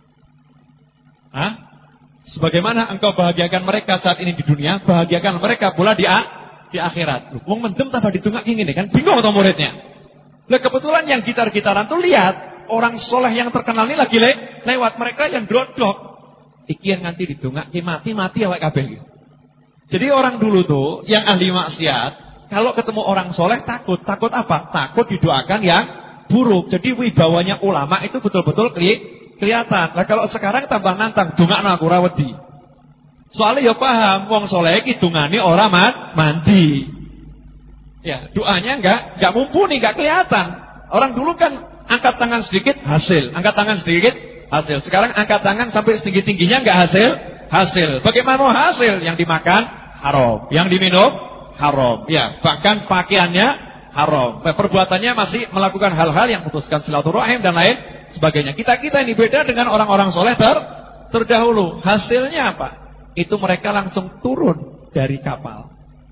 Sebagaimana engkau bahagiakan mereka saat ini di dunia, bahagiakan mereka pula di akhirat. Wong mendem tambah ditungak ngene kan, bingung atau muridnya. Lah kebetulan yang gitar-gitaran tuh lihat orang soleh yang terkenal ini lagi lewat, mereka yang drodok. Iki yang nanti ditungak mati awake kabeh. Jadi orang dulu tuh yang ahli maksiat, kalau ketemu orang soleh takut apa? Takut didoakan yang buruk. Jadi wibawanya ulama itu betul-betul kelihatan. Nah kalau sekarang tambah nantang, dongakno aku ora wedi. Soalnya ya paham, wong soleh iki dungane ora mandi. Ya, doanya enggak mumpuni, enggak kelihatan. Orang dulu kan angkat tangan sedikit hasil, angkat tangan sedikit hasil. Sekarang angkat tangan sampai setinggi-tingginya enggak hasil. Bagaimana hasil? Yang dimakan haram, yang diminum haram. Ya, bahkan pakaiannya haram. Perbuatannya masih melakukan hal-hal yang putuskan silaturahim dan lain sebagainya. Kita ini beda dengan orang-orang soleh terdahulu. Hasilnya apa? Itu mereka langsung turun dari kapal.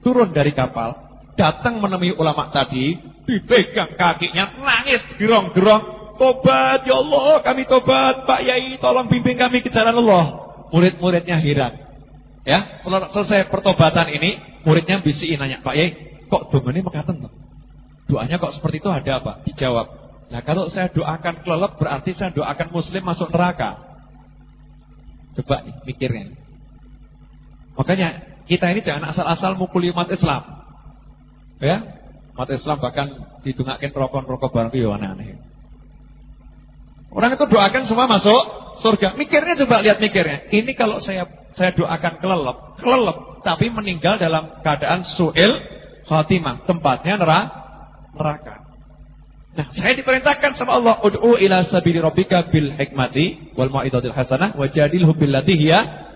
Datang menemui ulama tadi, dipegang kakinya, nangis gerong-gerong. Tobat ya Allah, kami tobat. Pak Yai tolong bimbing kami ke jalan Allah. Murid-muridnya heran. Ya, setelah selesai pertobatan ini, muridnya bisiin nanya, Pak Yai, kok dongane mekaten toh? Doanya kok seperti itu, ada apa? Dijawab, nah kalau saya doakan kelelep berarti saya doakan muslim masuk neraka. Coba nih mikirnya. Makanya kita ini jangan asal-asal mukuli umat Islam. Ya, umat Islam bahkan didongakkan rokok barang itu aneh-aneh. Orang itu doakan semua masuk surga. Mikirnya coba lihat mikirnya. Ini kalau saya doakan kelelep, tapi meninggal dalam keadaan su'il khatimah, tempatnya neraka. Nah, saya diperintahkan sama Allah, ud'u ila sabili rabbika bil hikmati wal mau'izatil hasanah wajadilhum billati hiya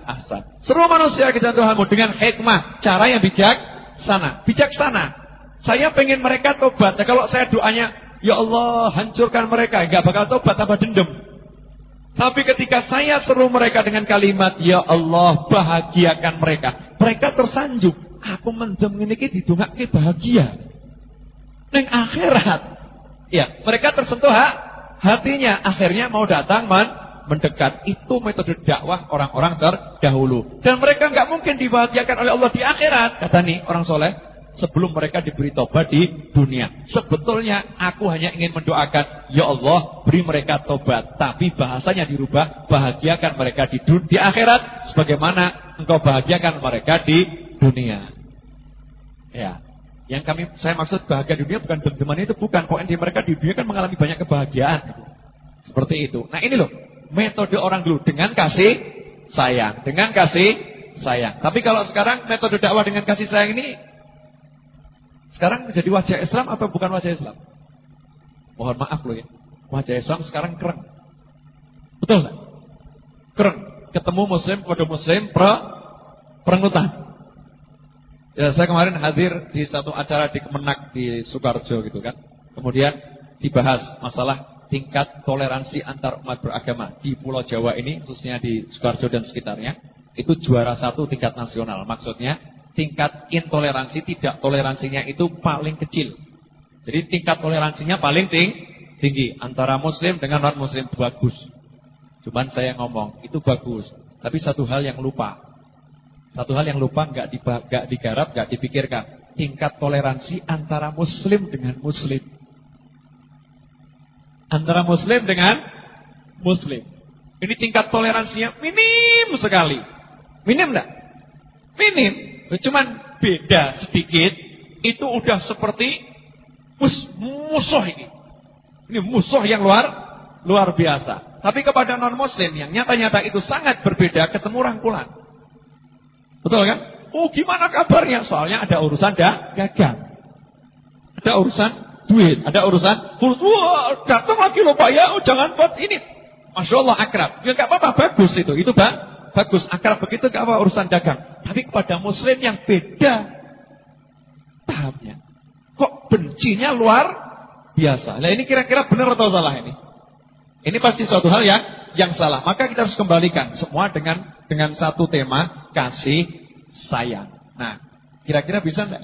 ahsan. Seru manusia ke jalan Tuhanmu dengan hikmah, cara yang bijaksana. Saya pengen mereka tobat. Nah, kalau saya doanya, ya Allah hancurkan mereka, enggak bakal tobat, tambah dendam. Tapi ketika saya seru mereka dengan kalimat, ya Allah bahagiakan mereka, mereka tersanjung. Aku mendem ini didongake bahagia neng akhirat. Ya, mereka tersentuh hatinya, akhirnya mau datang mendekat. Itu metode dakwah orang-orang terdahulu. Dan mereka enggak mungkin dibahagiakan oleh Allah di akhirat, kata nih orang soleh, sebelum mereka diberi tobat di dunia. Sebetulnya aku hanya ingin mendoakan, ya Allah beri mereka tobat, tapi bahasanya dirubah, bahagiakan mereka di akhirat sebagaimana engkau bahagiakan mereka di dunia. Ya, yang saya maksud bahagia di dunia bukan dendam itu, bukan. Pokoknya mereka di dunia kan mengalami banyak kebahagiaan. Seperti itu. Nah ini loh metode orang dulu, dengan kasih sayang, Tapi kalau sekarang metode dakwah dengan kasih sayang ini sekarang menjadi wajah Islam atau bukan wajah Islam? Mohon maaf loh ya, wajah Islam sekarang keren. Betul nggak? Keren. Ketemu muslim kepada muslim perenutan. Ya, saya kemarin hadir di satu acara di Kemenak di Sukoharjo gitu kan. Kemudian dibahas masalah tingkat toleransi antar umat beragama di Pulau Jawa ini, khususnya di Sukoharjo dan sekitarnya. Itu juara 1 tingkat nasional. Maksudnya tingkat intoleransi, tidak toleransinya itu paling kecil. Jadi tingkat toleransinya paling tinggi. Antara muslim dengan non muslim bagus. Cuman saya ngomong itu bagus, tapi satu hal yang lupa enggak digarap, enggak dipikirkan. Tingkat toleransi antara muslim dengan muslim. Antara muslim dengan muslim. Ini tingkat toleransinya minim sekali. Minim enggak? Minim. Cuman beda sedikit, itu udah seperti musuh ini. Ini musuh yang luar biasa. Tapi kepada non-muslim yang nyata-nyata itu sangat berbeda, ketemu rangkulan. Betul kan? Oh gimana kabarnya? Soalnya ada urusan dagang. Ada urusan duit, ada urusan fulus. Wah, datang lagi loh Pak ya, oh, jangan buat ini. Masya Allah akrab. Ya gak apa-apa, bagus itu bagus, akrab begitu gak apa urusan dagang. Tapi kepada muslim yang beda tahamnya. Kok bencinya luar biasa. Nah ini kira-kira benar atau salah ini? Ini pasti suatu hal yang salah. Maka kita harus kembalikan semua dengan satu tema, kasih sayang. Nah, kira-kira bisa enggak?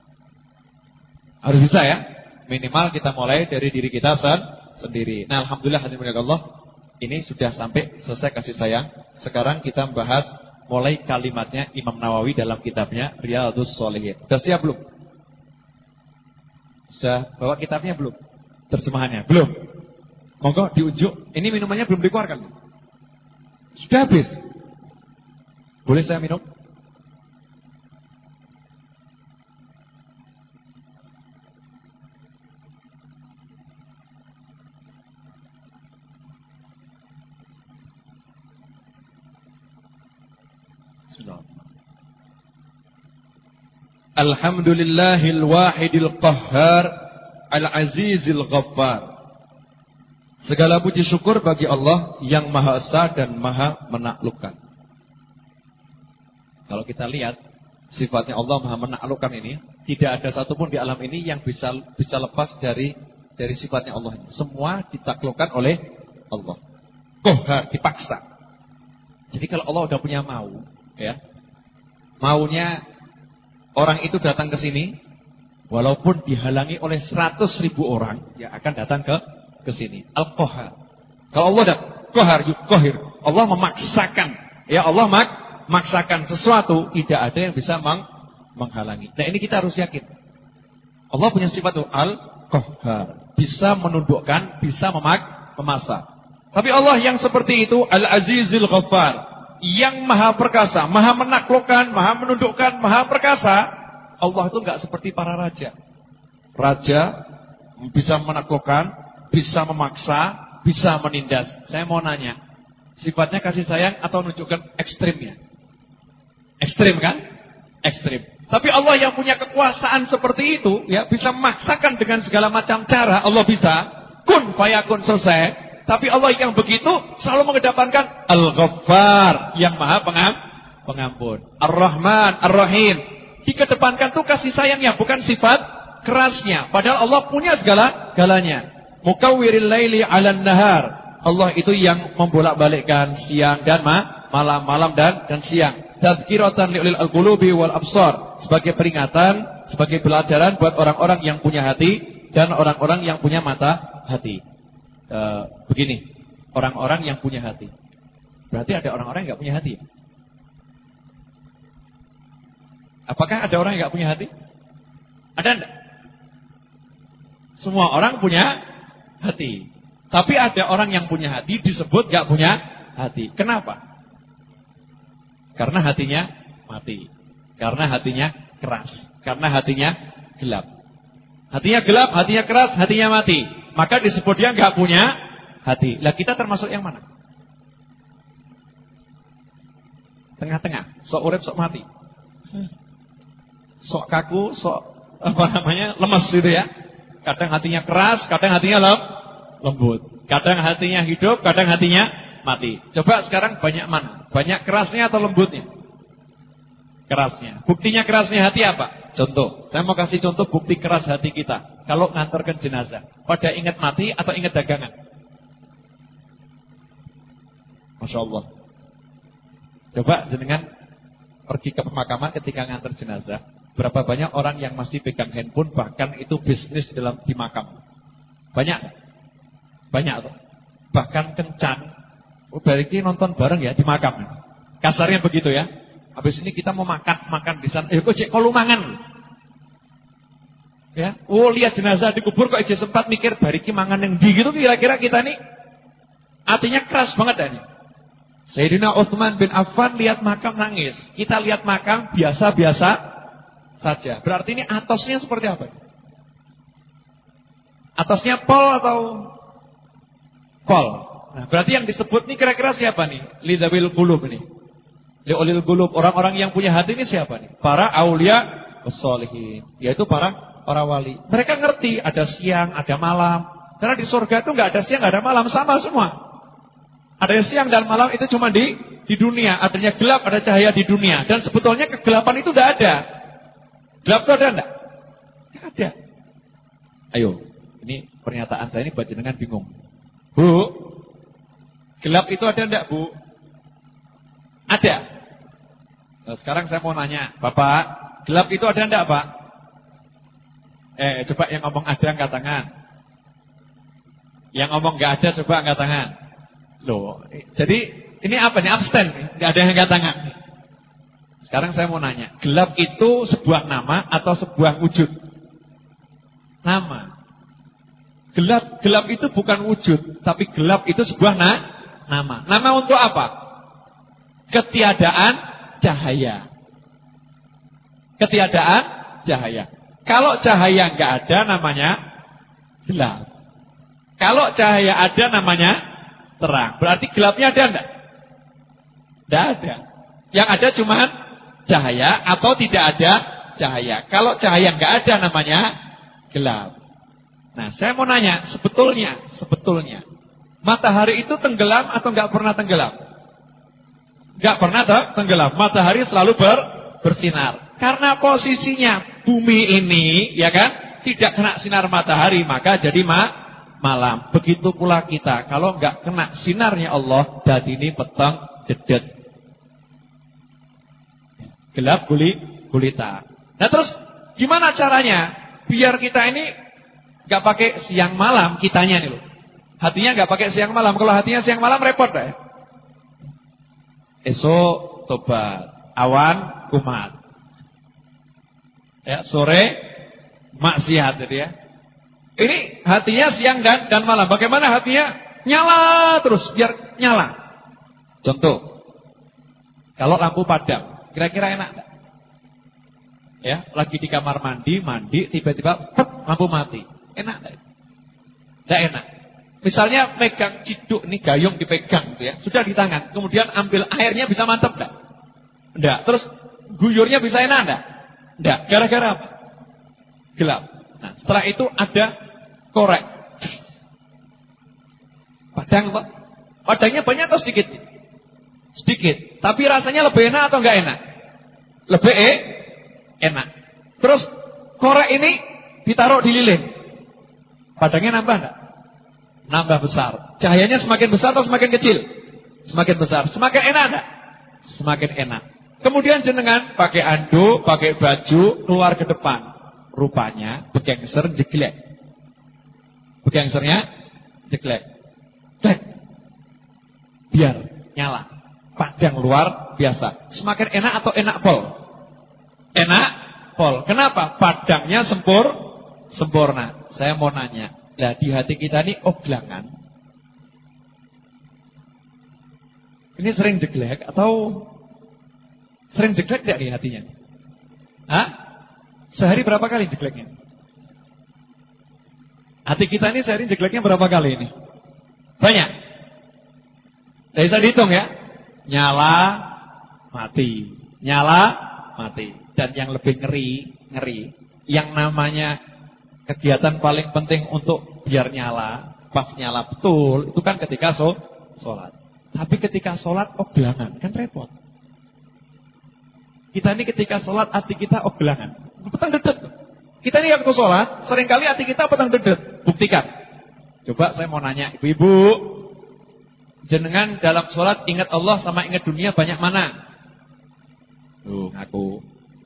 Harus bisa ya. Minimal kita mulai dari diri kita sendiri. Nah, alhamdulillah hadirin Allah, ini sudah sampai selesai kasih sayang. Sekarang kita membahas mulai kalimatnya Imam Nawawi dalam kitabnya Riyadhus Shalihin. Sudah siap belum? Sudah bawa kitabnya belum? Terjemahannya belum? Monggo diunjuk. Ini minumannya belum dikeluarkan. Sudah habis. Boleh saya minum? Alhamdulillahil wahidil qahhar al-azizil ghaffar. Segala puji syukur bagi Allah yang Maha Esa dan Maha Menaklukkan. Kalau kita lihat sifatnya Allah Maha Menaklukkan ini, tidak ada satupun di alam ini yang bisa lepas dari sifatnya Allah. Semua ditaklukkan oleh Allah. Qahhar, dipaksa. Jadi kalau Allah udah punya mau, ya, maunya orang itu datang ke sini, walaupun dihalangi oleh 100.000 orang, ya akan datang ke sini. Al-Qahhar. Kalau Allah dah Qahhar, yuqahhir. Allah memaksakan. Ya Allah memaksakan sesuatu, tidak ada yang bisa menghalangi. Nah, ini kita harus yakin. Allah punya sifat itu Al-Qahhar, bisa menundukkan, bisa memaksa. Tapi Allah yang seperti itu Al-Azizil Ghaffar, yang maha perkasa, maha menaklukkan, maha menundukkan, maha perkasa. Allah itu enggak seperti para raja. Raja bisa menaklukkan, bisa memaksa, bisa menindas. Saya mau nanya, sifatnya kasih sayang atau menunjukkan ekstrimnya? Ekstrim kan? Ekstrim. Tapi Allah yang punya kekuasaan seperti itu, ya bisa memaksakan dengan segala macam cara. Allah bisa kun fayakun, selesai. Tapi Allah yang begitu selalu mengedepankan Al-Ghaffar, yang maha pengampun. Ar-Rahman, Ar-Rahim. Dikedepankan tuh kasih sayangnya, bukan sifat kerasnya. Padahal Allah punya segala-galanya. Mukawwiril laili 'alan nahar. Allah itu yang membolak-balikkan siang dan malam dan siang. Tadzkiratan liulil qulubi wal absar, sebagai peringatan, sebagai pelajaran buat orang-orang yang punya hati dan orang-orang yang punya mata hati. Begini, orang-orang yang punya hati. Berarti ada orang-orang yang enggak punya hati. Apakah ada orang yang enggak punya hati? Ada enggak? Semua orang punya hati. Tapi ada orang yang punya hati disebut enggak punya hati. Kenapa? Karena hatinya mati. Karena hatinya keras. Karena hatinya gelap. Hatinya gelap, hatinya keras, hatinya mati. Maka disebut dia enggak punya hati. Lah kita termasuk yang mana? Tengah-tengah. Sok urip, sok mati. Sok kaku, sok lemes gitu ya. Kadang hatinya keras, kadang hatinya lembut. Kadang hatinya hidup, kadang hatinya mati. Coba sekarang banyak mana? Banyak kerasnya atau lembutnya? Kerasnya. Buktinya kerasnya hati apa? Contoh. Saya mau kasih contoh bukti keras hati kita. Kalau ngantarkan jenazah. Pada ingat mati atau ingat dagangan? Masya Allah. Coba jenengan pergi ke pemakaman ketika ngantar jenazah. Berapa banyak orang yang masih pegang handphone, bahkan itu bisnis di makam. Banyak? Banyak tuh. Bahkan kencan. Berarti nonton bareng ya di makam. Kasarnya begitu ya. Habis ini kita mau makan di sana. Kok cek kolumangan. Ya, lihat jenazah dikubur kok aja sempat mikir bariki mangan yang di gitu, kira-kira kita nih artinya keras banget ini. Sayyidina Utsman bin Affan lihat makam nangis. Kita lihat makam biasa-biasa saja. Berarti ini atosnya seperti apa? Atosnya pol atau pol? Nah, berarti yang disebut ini kira-kira siapa nih? Lidzabil qulub ini. Liulil qulub, orang-orang yang punya hati ini siapa nih? Para aulia wassalihin, yaitu para wali. Mereka ngerti ada siang, ada malam. Karena di surga itu enggak ada siang, enggak ada malam, sama semua. Ada siang dan malam itu cuma di dunia. Adanya gelap, ada cahaya di dunia. Dan sebetulnya kegelapan itu enggak ada. Gelap itu ada enggak? Enggak ada. Ayo, ini pernyataan saya ini buat jenengan bingung. Bu, gelap itu ada enggak, Bu? Ada. Nah, sekarang saya mau nanya, Bapak, gelap itu ada enggak, Pak? Coba yang ngomong ada angkat tangan. Yang ngomong enggak ada coba angkat tangan. Loh, jadi ini apa nih? Abstain nih, enggak ada yang angkat tangan. Sekarang saya mau nanya, gelap itu sebuah nama atau sebuah wujud? Nama. Gelap itu bukan wujud, tapi gelap itu sebuah nama. Nama untuk apa? Ketiadaan cahaya. Ketiadaan cahaya. Kalau cahaya enggak ada namanya gelap. Kalau cahaya ada namanya terang. Berarti gelapnya ada enggak? Enggak ada. Yang ada cuma cahaya atau tidak ada cahaya. Kalau cahaya enggak ada namanya gelap. Nah, saya mau nanya, sebetulnya matahari itu tenggelam atau enggak pernah tenggelam? Enggak pernah tenggelam. Matahari selalu bersinar. Karena posisinya bumi ini, ya kan, tidak kena sinar matahari, maka jadi malam. Begitu pula kita, kalau enggak kena sinarnya Allah, jadi ini petang dedet. Gelap gulita. Nah terus gimana caranya biar kita ini enggak pakai siang malam kitanya nih loh. Hatinya enggak pakai siang malam. Kalau hatinya siang malam repot deh. Esok tobat, awan kumat. Ya, sore maksiat jadi ya. Ini hatinya siang dan malam. Bagaimana hatinya? Nyala terus, biar nyala. Contoh. Kalau lampu padam, kira-kira enak enggak? Ya, lagi di kamar mandi, tiba-tiba lampu mati. Enak enggak? Enggak enak. Misalnya megang ciduk nih, gayung dipegang gitu ya. Sudah di tangan, kemudian ambil airnya bisa mantap enggak? Enggak. Terus guyurnya bisa enak enggak? Enggak. Gara-gara apa? Gelap. Nah, setelah itu ada korek. Padang kok. Padangnya banyak atau sedikit? Sedikit. tapi rasanya lebih enak atau enggak enak? Lebih enak. Terus korek ini ditaruh di lilin. Padangnya nambah enggak? Nambah besar. Cahayanya semakin besar atau semakin kecil? Semakin besar. Semakin enak enggak? Semakin enak. Kemudian jenengan pakai anduk, pakai baju, keluar ke depan. Rupanya begengser jeglek. Begengsernya jeglek. Glek. Biar nyala. Padang luar biasa. Semakin enak atau enak pol? Enak pol. Kenapa? Padangnya sempurna. Saya mau nanya. Lah di hati kita ini oglangan. Ini sering jeglek atau sering jeglek tidak di hatinya? Hah? Sehari berapa kali jegleknya? Hati kita ini sehari jegleknya berapa kali ini? Banyak. Tidak bisa dihitung ya. Nyala, mati. Nyala, mati. Dan yang lebih ngeri. Yang namanya kegiatan paling penting untuk biar nyala, pas nyala betul, itu kan ketika sholat. Tapi ketika sholat oglangan, kan repot. Kita ini ketika sholat hati kita oglangan. Petang dedet. Kita ini waktu sholat, seringkali hati kita petang dedet. Buktikan. Coba saya mau nanya, ibu-ibu, jenengan dalam sholat ingat Allah sama ingat dunia banyak mana? Tuh, ngaku.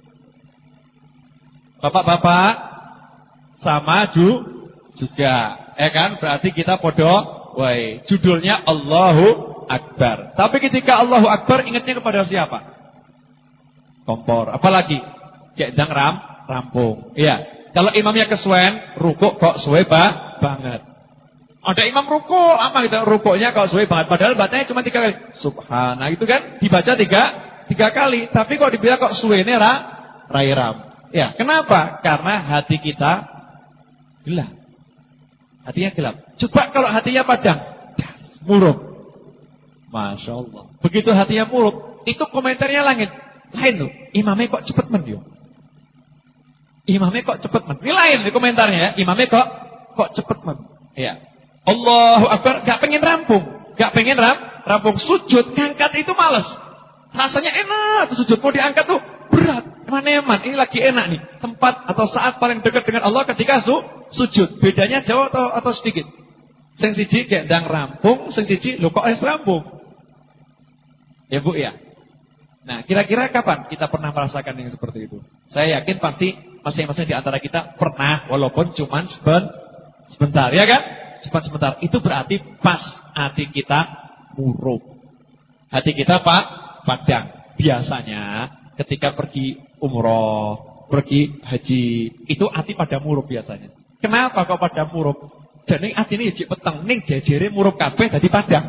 Bapak-bapak sama juga. Kan? Berarti kita podo. Woi, judulnya Allahu Akbar. Tapi ketika Allahu Akbar ingatnya kepada siapa? Kompor. Apalagi? Gendang rampung. Iya. Kalau imamnya kesuwen, rukuk kok suwe banget. Ada imam rukuk, apa gitu? Rukuknya kok suwe banget. Padahal bacanya cuma 3 kali. Subhana itu kan dibaca 3 kali. Tapi kok dibilang kok suwe ini ram. Ya, kenapa? Karena hati kita gelap. Hatinya gelap. Coba kalau hatinya padang, murub. Masya Allah. Begitu hatinya murub, itu komentarnya lain loh. Imamnya kok cepet men. Imamnya kok cepet men. Ini lain di komentarnya ya. Imamnya kok cepet men. Ya. Allahu Akbar, gak pengen rampung. Rampung. Sujud, ngangkat itu males. Rasanya enak, sujud mau diangkat tuh berat. Eman, ini lagi enak nih. Tempat atau saat paling dekat dengan Allah ketika sujud. Bedanya jauh atau sedikit? Sing siji gendang rampung, sing siji lho kok rampung. Ya Bu ya. Nah, kira-kira kapan kita pernah merasakan yang seperti itu? Saya yakin pasti masing-masing di antara kita pernah, walaupun cuman sebentar, ya kan? Cuma sebentar. Itu berarti pas hati kita murub. Hati kita padang. Biasanya ketika pergi umroh, pergi haji, itu hati pada murub biasanya. Kenapa kok pada murub? Jadi hati ini jek peteng, ning jejere murub kabeh dadi padang.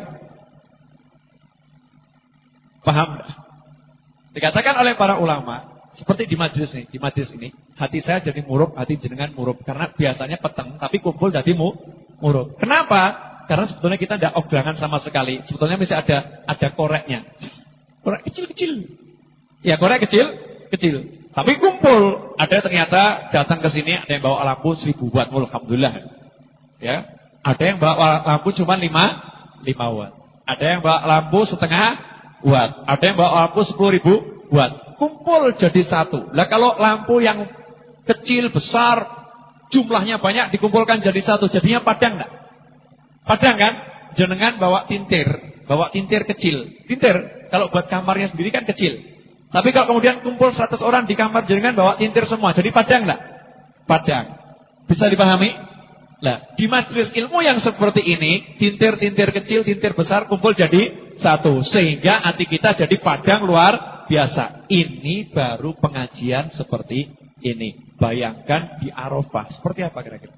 Paham enggak? Dikatakan oleh para ulama, seperti di majelis ini, hati saya jadi murub, hati jenengan murub. Karena biasanya peteng, tapi kumpul jadi murub. Kenapa? Karena sebetulnya kita tidak oglangan sama sekali. Sebetulnya masih ada koreknya. Korek kecil-kecil. Ya korek kecil. Tapi kumpul. Ada ternyata datang ke sini, ada yang bawa lampu 1000 watt. Alhamdulillah. Ya. Ada yang bawa lampu cuma 5 watt. Ada yang bawa lampu setengah watt. Ada yang bawa lampu 10.000 watt. Kumpul jadi satu. Lah kalau lampu yang kecil, besar, jumlahnya banyak dikumpulkan jadi satu, jadinya padang enggak? Padang kan? Jenengan bawa tintir kecil. Tintir kalau buat kamarnya sendiri kan kecil. Tapi kalau kemudian kumpul 100 orang di kamar jenengan bawa tintir semua, jadi padang enggak? Padang. Bisa dipahami? Nah, di majelis ilmu yang seperti ini, tintir-tintir kecil, tintir besar kumpul jadi satu, sehingga hati kita jadi padang luar biasa. Ini baru pengajian seperti ini. Bayangkan di Arafah, seperti apa kira-kira?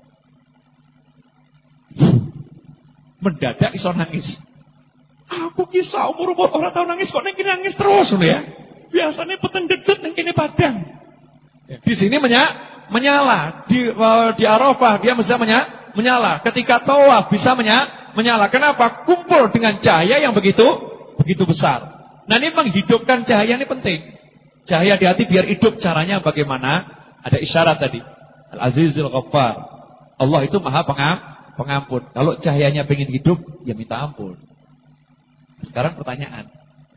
Mendadak iso nangis. Aku kisah umur orang tahu nangis kok nengkini nangis terus ya. Biasanya peteng dedet nengkini padang. Di sini menyala. Di Arafah dia bisa menyala. Ketika tawaf bisa menyala. Kenapa? Kumpul dengan cahaya yang begitu besar. Nah ini menghidupkan cahaya ini penting. Cahaya di hati biar hidup, caranya bagaimana? Ada isyarat tadi. Al-Azizul Ghaffar. Allah itu maha pengampun. Kalau cahayanya pengen hidup, ya minta ampun. Sekarang pertanyaan.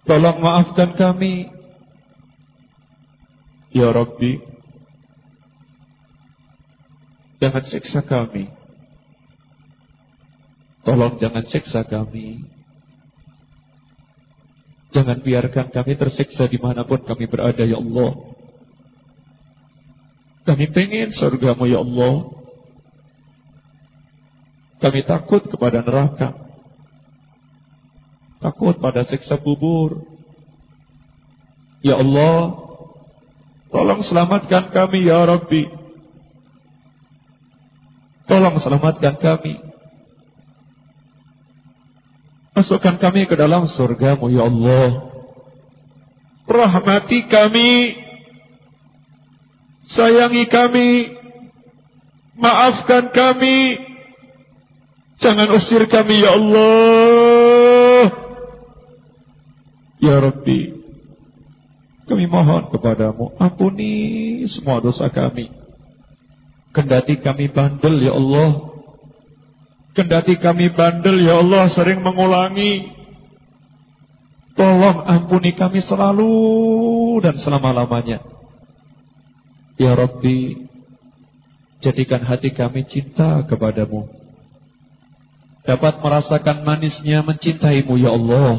Tolong maafkan kami. Ya Rabbi, jangan siksa kami. Tolong jangan siksa kami. Jangan biarkan kami tersiksa dimanapun kami berada, ya Allah. Kami pengen surgamu, ya Allah. Kami takut kepada neraka. Takut pada siksa kubur. Ya Allah, tolong selamatkan kami, ya Rabbi. Tolong selamatkan kami. Masukkan kami ke dalam surgamu, ya Allah. Rahmati kami. Sayangi kami. Maafkan kami. Jangan usir kami, ya Allah. Ya Rabbi, kami mohon kepadamu, ampuni semua dosa kami. Kendati kami bandel, ya Allah. Kendati kami bandel, ya Allah, sering mengulangi. Tolong ampuni kami selalu dan selama-lamanya. Ya Rabbi, jadikan hati kami cinta kepadamu. Dapat merasakan manisnya mencintaimu, ya Allah.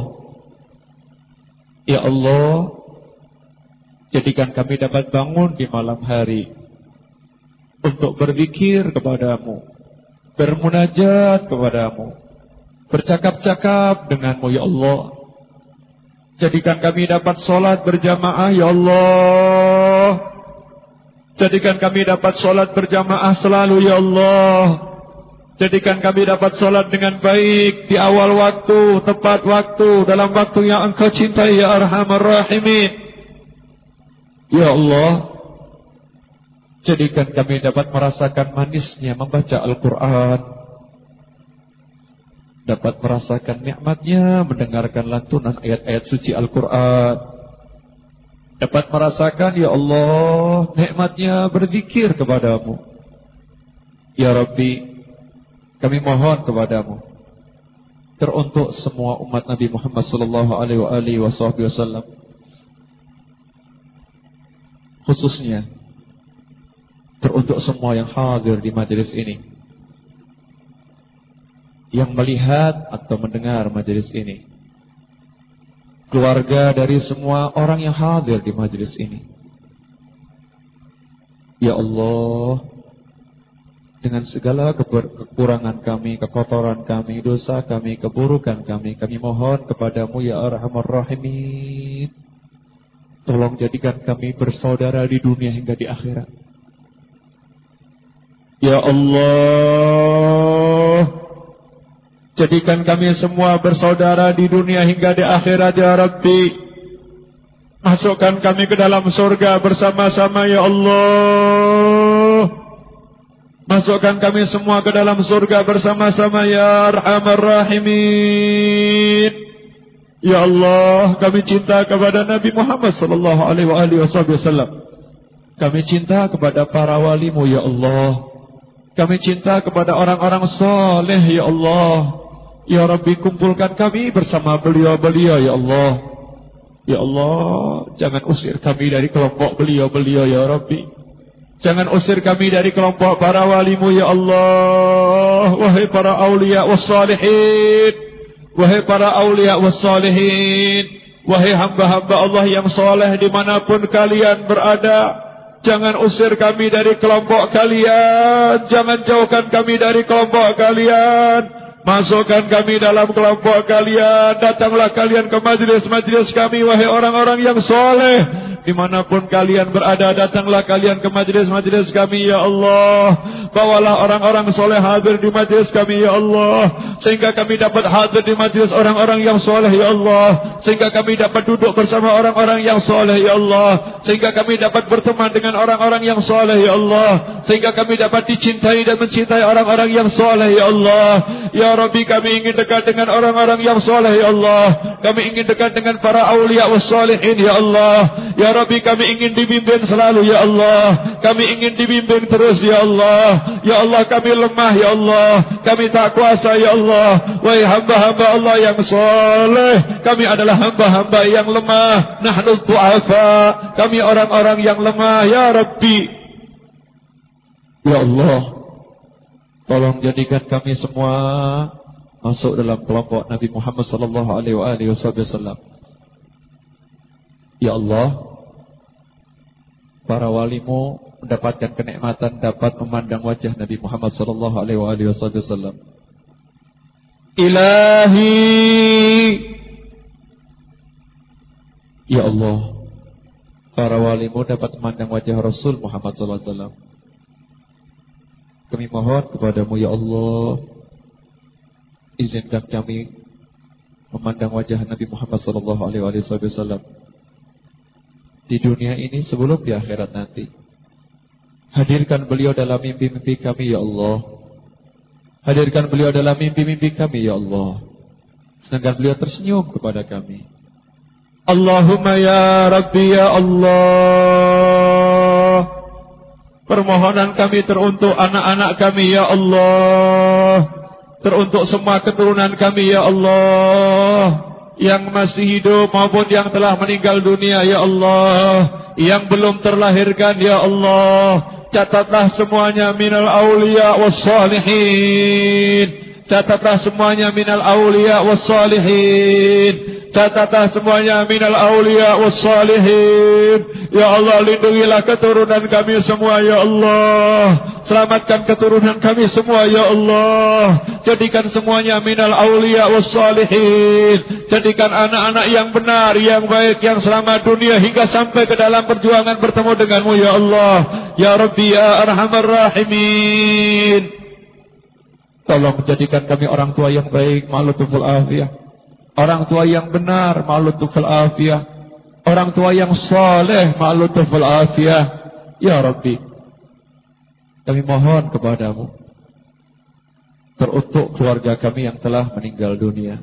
Ya Allah, jadikan kami dapat bangun di malam hari untuk berzikir kepadamu, bermunajat kepadamu, bercakap-cakap denganmu, ya Allah. Jadikan kami dapat sholat berjamaah, ya Allah. Jadikan kami dapat sholat berjamaah selalu, ya Allah. Jadikan kami dapat sholat dengan baik di awal waktu, tepat waktu, dalam waktu yang Engkau cintai, ya Arhamar Rahimin. Ya Allah, jadikan kami dapat merasakan manisnya membaca Al-Quran, dapat merasakan nikmatnya mendengarkan lantunan ayat-ayat suci Al-Quran, dapat merasakan, ya Allah, nikmatnya berzikir kepadamu. Ya Rabbi, kami mohon kepadamu, teruntuk semua umat Nabi Muhammad SAW, khususnya teruntuk semua yang hadir di majelis ini, yang melihat atau mendengar majelis ini, keluarga dari semua orang yang hadir di majelis ini. Ya Allah, dengan segala kekurangan kami, kekotoran kami, dosa kami, keburukan kami mohon kepadamu, ya Arhamar Rahimin. Tolong jadikan kami bersaudara di dunia hingga di akhirat. Ya Allah, jadikan kami semua bersaudara di dunia hingga di akhirat, ya Rabbi. Masukkan kami ke dalam surga bersama-sama, ya Allah. Masukkan kami semua ke dalam surga bersama-sama, ya Arhamar Rahimin. Ya Allah, kami cinta kepada Nabi Muhammad SAW. Kami cinta kepada para walimu, ya Allah. Kami cinta kepada orang-orang soleh, ya Allah. Ya Rabbi, kumpulkan kami bersama beliau-beliau, ya Allah. Ya Allah, jangan usir kami dari kelompok beliau-beliau, ya Rabbi. Jangan usir kami dari kelompok para walimu, ya Allah. Wahai para awliya wassalihin, wahai para awliya wassalihin, wahai hamba-hamba Allah yang soleh dimanapun kalian berada, jangan usir kami dari kelompok kalian. Jangan jauhkan kami dari kelompok kalian. Masukkan kami dalam kelompok kalian. Datanglah kalian ke majlis-majlis kami, wahai orang-orang yang soleh. Dimanapun kalian berada, datanglah kalian ke majlis-majlis kami, ya Allah. Bawalah orang-orang soleh hadir di majlis kami, ya Allah. Sehingga kami dapat hadir di majlis orang-orang yang soleh, ya Allah. Sehingga kami dapat duduk bersama orang-orang yang soleh, ya Allah. Sehingga kami dapat berteman dengan orang-orang yang soleh, ya Allah. Sehingga kami dapat dicintai dan mencintai orang-orang yang soleh, ya Allah. Ya Rabbi, kami ingin dekat dengan orang-orang yang soleh ya Allah. Kami ingin dekat dengan para awliya wassalihin ya Allah. Ya Rabbi, kami ingin dibimbing selalu ya Allah. Kami ingin dibimbing terus ya Allah. Ya Allah, kami lemah ya Allah. Kami tak kuasa ya Allah. Wahai hamba-hamba Allah yang soleh, kami adalah hamba-hamba yang lemah. Nahnu du'afa, kami orang-orang yang lemah ya Rabbi. Ya Allah, tolong jadikan kami semua masuk dalam kelompok Nabi Muhammad sallallahu alaihi wasallam. Ya Allah, para walimu mendapatkan kenikmatan dapat memandang wajah Nabi Muhammad sallallahu alaihi wasallam. Ilahi, ya Allah, para walimu dapat memandang wajah Rasul Muhammad sallallahu alaihi wasallam. Kami mohon kepadamu ya Allah, izinkan kami memandang wajah Nabi Muhammad sallallahu alaihi wasallam di dunia ini sebelum di akhirat nanti. Hadirkan beliau dalam mimpi-mimpi kami ya Allah. Hadirkan beliau dalam mimpi-mimpi kami ya Allah. Sedangkan beliau tersenyum kepada kami. Allahumma ya Rabbi ya Allah. Permohonan kami teruntuk anak-anak kami ya Allah. Teruntuk semua keturunan kami ya Allah, yang masih hidup maupun yang telah meninggal dunia ya Allah, yang belum terlahirkan ya Allah. Catatlah semuanya minal awliya wassalihin. Catatlah semuanya minal awliya wassalihin. Catatlah semuanya minal awliya wassalihin. Ya Allah, lindungilah keturunan kami semua ya Allah. Selamatkan keturunan kami semua ya Allah. Jadikan semuanya minal awliya wassalihin. Jadikan anak-anak yang benar, yang baik, yang selamat dunia hingga sampai ke dalam perjuangan bertemu denganmu ya Allah. Ya Rabbi ya Arhamar Rahimin. Tolong jadikan kami orang tua yang baik, ma'lutuful afiyah. Orang tua yang benar, ma'lutuful afiyah. Orang tua yang saleh, ma'lutuful afiyah. Ya Rabbi, kami mohon kepadamu teruntuk keluarga kami yang telah meninggal dunia.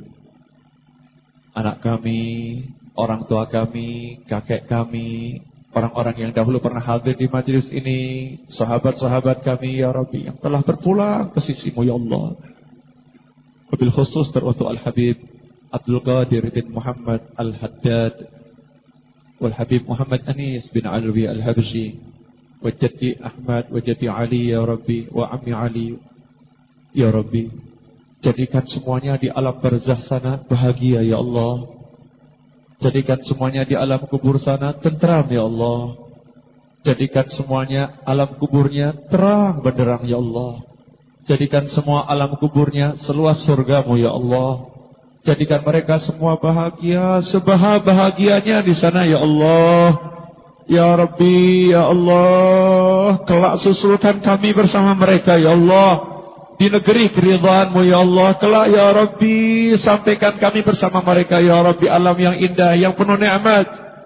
Anak kami, orang tua kami, kakek kami, orang-orang yang dahulu pernah hadir di majelis ini, sahabat-sahabat kami ya Rabbi yang telah berpulang ke sisimu ya Allah. Wabil khusus teruntuk Al-Habib Abdul Qadir bin Muhammad Al-Haddad, wal Habib Muhammad Anis bin Alwi Al-Habsyi, wa Jaddi Ahmad, wa Jaddi Ali ya Rabbi, wa Ammi Ali ya Rabbi. Jadikan semuanya di alam barzakh sana bahagia ya Allah. Jadikan semuanya di alam kubur sana tentram ya Allah. Jadikan semuanya alam kuburnya terang benderang ya Allah. Jadikan semua alam kuburnya seluas surgamu ya Allah. Jadikan mereka semua bahagia sebahagianya di sana ya Allah. Ya Rabbi ya Allah, kelak susulkan kami bersama mereka ya Allah di negeri keridhaanmu ya Allah. Kelak ya Rabbi sampaikan kami bersama mereka ya Rabbi alam yang indah, yang penuh nikmat.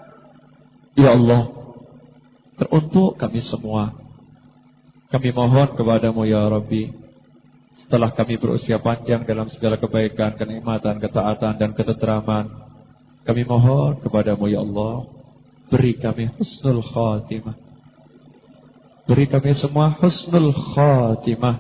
Ya Allah, teruntuk kami semua, kami mohon kepadamu ya Rabbi, setelah kami berusia panjang dalam segala kebaikan, kenikmatan, ketaatan dan ketenteraman, kami mohon kepadamu ya Allah, beri kami husnul khatimah. Beri kami semua husnul khatimah.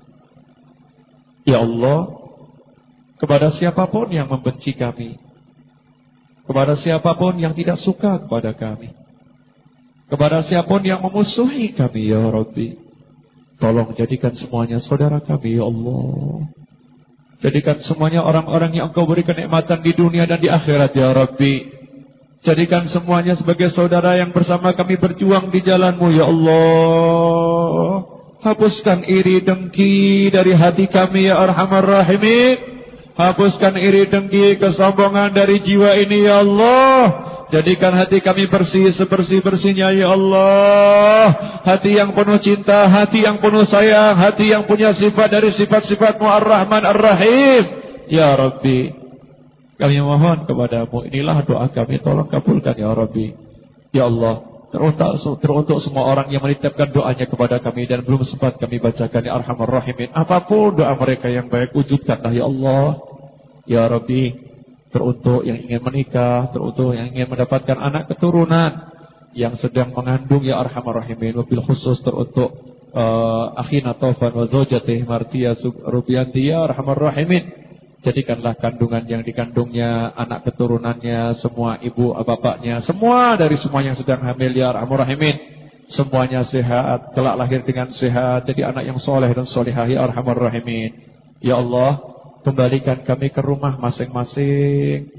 Ya Allah, kepada siapapun yang membenci kami, kepada siapapun yang tidak suka kepada kami, kepada siapapun yang memusuhi kami ya Rabbi, tolong jadikan semuanya saudara kami ya Allah. Jadikan semuanya orang-orang yang Engkau beri kenikmatan di dunia dan di akhirat ya Rabbi. Jadikan semuanya sebagai saudara yang bersama kami berjuang di jalan-Mu ya Allah. Hapuskan iri dengki dari hati kami ya Arhamar Rahimin. Hapuskan iri dengki kesombongan dari jiwa ini ya Allah. Jadikan hati kami bersih sebersih-bersihnya ya Allah. Hati yang penuh cinta, hati yang penuh sayang, hati yang punya sifat dari sifat-sifat-Mu Ar-Rahman Ar-Rahim. Ya Rabbi, kami mohon kepadamu, inilah doa kami, tolong kabulkan ya Rabbi. Ya Allah, teruntuk semua orang yang menitipkan doanya kepada kami dan belum sempat kami bacakan, ya Arhamar Rahimin. Apapun doa mereka yang baik, wujudkanlah ya Allah. Ya Rabbi, teruntuk yang ingin menikah, teruntuk yang ingin mendapatkan anak keturunan, yang sedang mengandung, ya Arhamar Rahimin. Wabil khusus teruntuk akhina Taufan wa zaujatih Martia Rubianti, ya Arhamar Rahimin. Jadikanlah kandungan yang dikandungnya, anak keturunannya, semua ibu bapaknya, semua dari semua yang sedang hamil, ya Arhamar Rahimin, semuanya sehat, kelak lahir dengan sehat, jadi anak yang soleh dan solehah, ya Arhamar Rahimin. Ya Allah, kembalikan kami ke rumah masing-masing,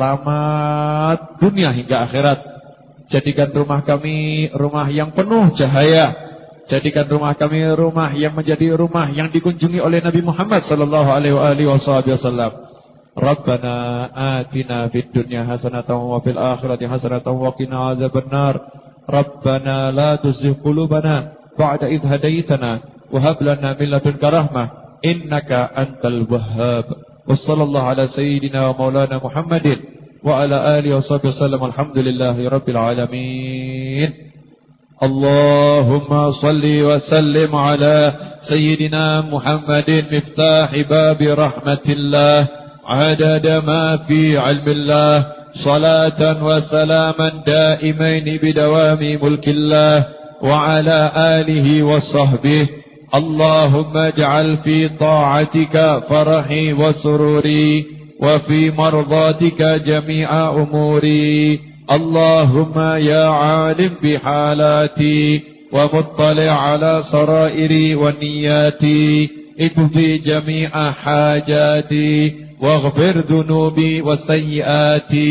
selamat dunia hingga akhirat. Jadikan rumah kami rumah yang penuh cahaya. Jadikan rumah kami rumah yang menjadi rumah yang dikunjungi oleh Nabi Muhammad sallallahu alaihi wasallam. Rabbana atina fid dunya hasanatan wa fil akhirati hasanatan wa qina adzabannar. Rabbana la tuzigh qulubana ba'da idh hadaitana wa hab lana min ladunka rahmah innaka antal wahhab. Wassallallahu ala sayyidina wa maulana Muhammadin wa ala alihi washabbihi wasallam. Alhamdulillahi rabbil alamin. اللهم صل وسلم على سيدنا محمد مفتاح باب رحمة الله عدد ما في علم الله صلاة وسلاما دائمين بدوام ملك الله وعلى آله وصحبه. اللهم اجعل في طاعتك فرحي وسروري وفي مرضاتك جميع أموري. اللهم يا عالم بحالاتي ومطلع على سرائري ونياتي اقضي جميع حاجاتي واغفر ذنوبي وسيئاتي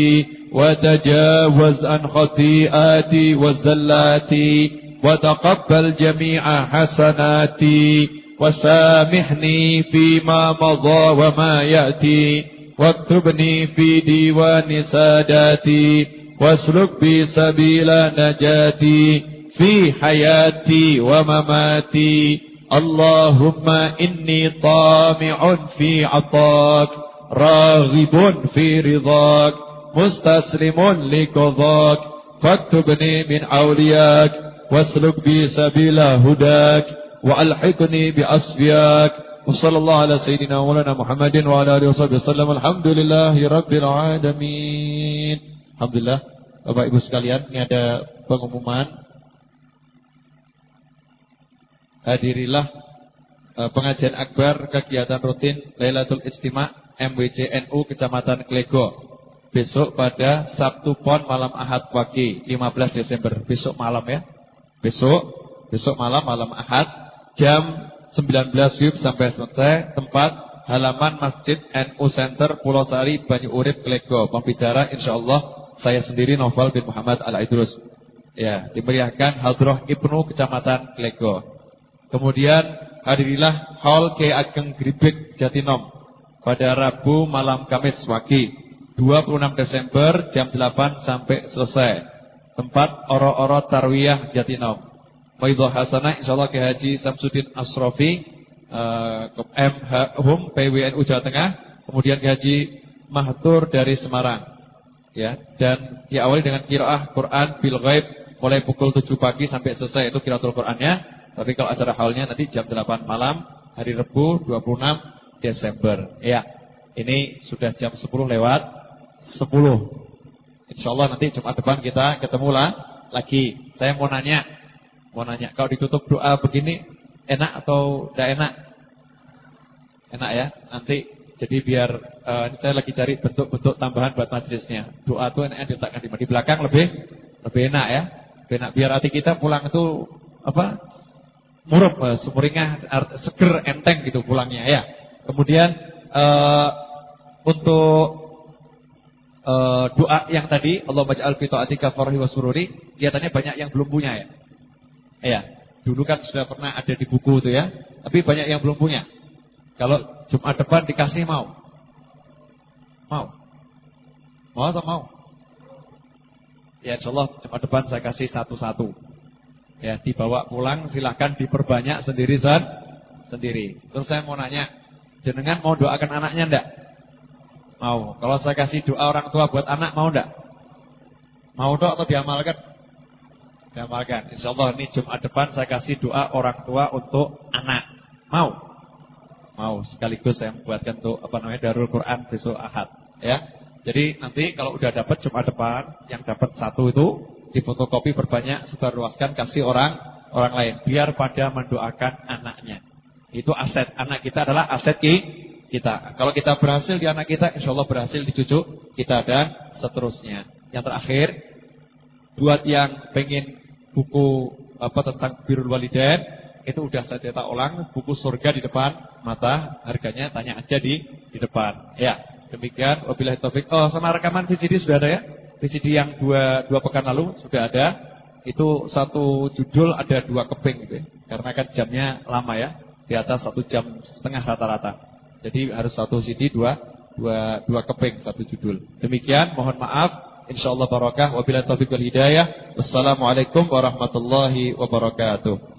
وتجاوز عن خطيئاتي وزلاتي وتقبل جميع حسناتي وسامحني فيما مضى وما يأتي واكتبني في ديوان ساداتي واسلك بي سبيل نجاتي في حياتي ومماتي. اللهم إني طامع في عطاك راغب في رضاك مستسلم لقضاك فاكتبني من أولياك واسلك بي سبيل هداك وألحقني بأصفياك. وصلى الله على سيدنا مولانا محمد وعلى آله وصحبه وسلم. الحمد لله رب العالمين. Alhamdulillah, Bapak Ibu sekalian, ini ada pengumuman. Hadirilah pengajian akbar kegiatan rutin Lailatul Ijtima' MWC NU Kecamatan Klego. Besok pada Sabtu Pon malam Ahad pagi 15 Desember. Besok malam ya. Besok malam Ahad jam 19 WIB sampai selesai. Tempat halaman Masjid NU Center Pulau Sari Banyu Urip Klego. Pembicara insyaallah saya sendiri Novel bin Muhammad Al-Idrus. Ya, dimeriahkan Hadroh Ibnu Kecamatan Klego. Kemudian hadirilah Hall K Ageng Gribek Jatinom pada Rabu malam Kamis pagi 26 Desember jam 8 sampai selesai. Tempat Oro-Oro Tarwiyah Jatinom. Maidhah Hasanah insyaallah Ki Haji Samsudin Asrofi MH Hum PWNU Jawa Tengah. Kemudian Ki Haji Mahtur dari Semarang. Ya, dan diawali dengan qiraah Quran bil ghaib mulai pukul 7 pagi sampai selesai, itu qiraatul Qurannya. Tapi kalau acara haulnya nanti jam 8 malam hari Rabu 26 Desember. Ya. Ini sudah jam 10 lewat 10. Insyaallah nanti Jumat depan kita ketemu lagi. Saya mau nanya. Kalau ditutup doa begini enak atau tidak enak? Enak ya. Nanti jadi biar saya lagi cari bentuk-bentuk tambahan buat majelisnya. Doa itu enaknya diletakkan di belakang lebih enak ya. Lebih enak biar hati kita pulang itu murup, sumringah, seger, enteng gitu pulangnya ya. Kemudian untuk doa yang tadi Allahumma ja'al fi ta'atika farhi wa sururi, kelihatannya banyak yang belum punya ya. Ya, dulu kan sudah pernah ada di buku itu ya, tapi banyak yang belum punya. Kalau Jumat depan dikasih mau? Mau atau mau? Ya insyaallah Jumat depan saya kasih satu-satu. Ya dibawa pulang silahkan diperbanyak sendiri. Terus saya mau nanya, jenengan mau doakan anaknya enggak? Mau. Kalau saya kasih doa orang tua buat anak mau enggak? Mau dok atau diamalkan? Diamalkan. Insyaallah ini Jumat depan saya kasih doa orang tua untuk anak. Mau sekaligus saya membuatkan untuk Darul Quran besok Ahad ya. Jadi nanti kalau udah dapat Jumat depan, yang dapat 1 itu difotokopi berbanyak, sebarluaskan, kasih orang lain biar pada mendoakan anaknya. Itu aset anak kita adalah aset kita. Kalau kita berhasil di anak kita, insyaallah berhasil di cucu kita dan seterusnya. Yang terakhir, buat yang pengen buku tentang birrul walidain, itu udah saya cetak ulang, buku surga di depan mata, harganya tanya aja di depan. Ya, demikian wabillahi taufik. Oh, sama rekaman VCD sudah ada ya? VCD yang dua pekan lalu sudah ada. Itu satu judul ada 2 keping gitu ya. Karena kan jamnya lama ya, di atas 1,5 jam rata-rata. Jadi harus satu CD 2 keping satu judul. Demikian, mohon maaf. Insyaallah barokah. Wabillahi taufiq wal hidayah. Wassalamualaikum warahmatullahi wabarakatuh.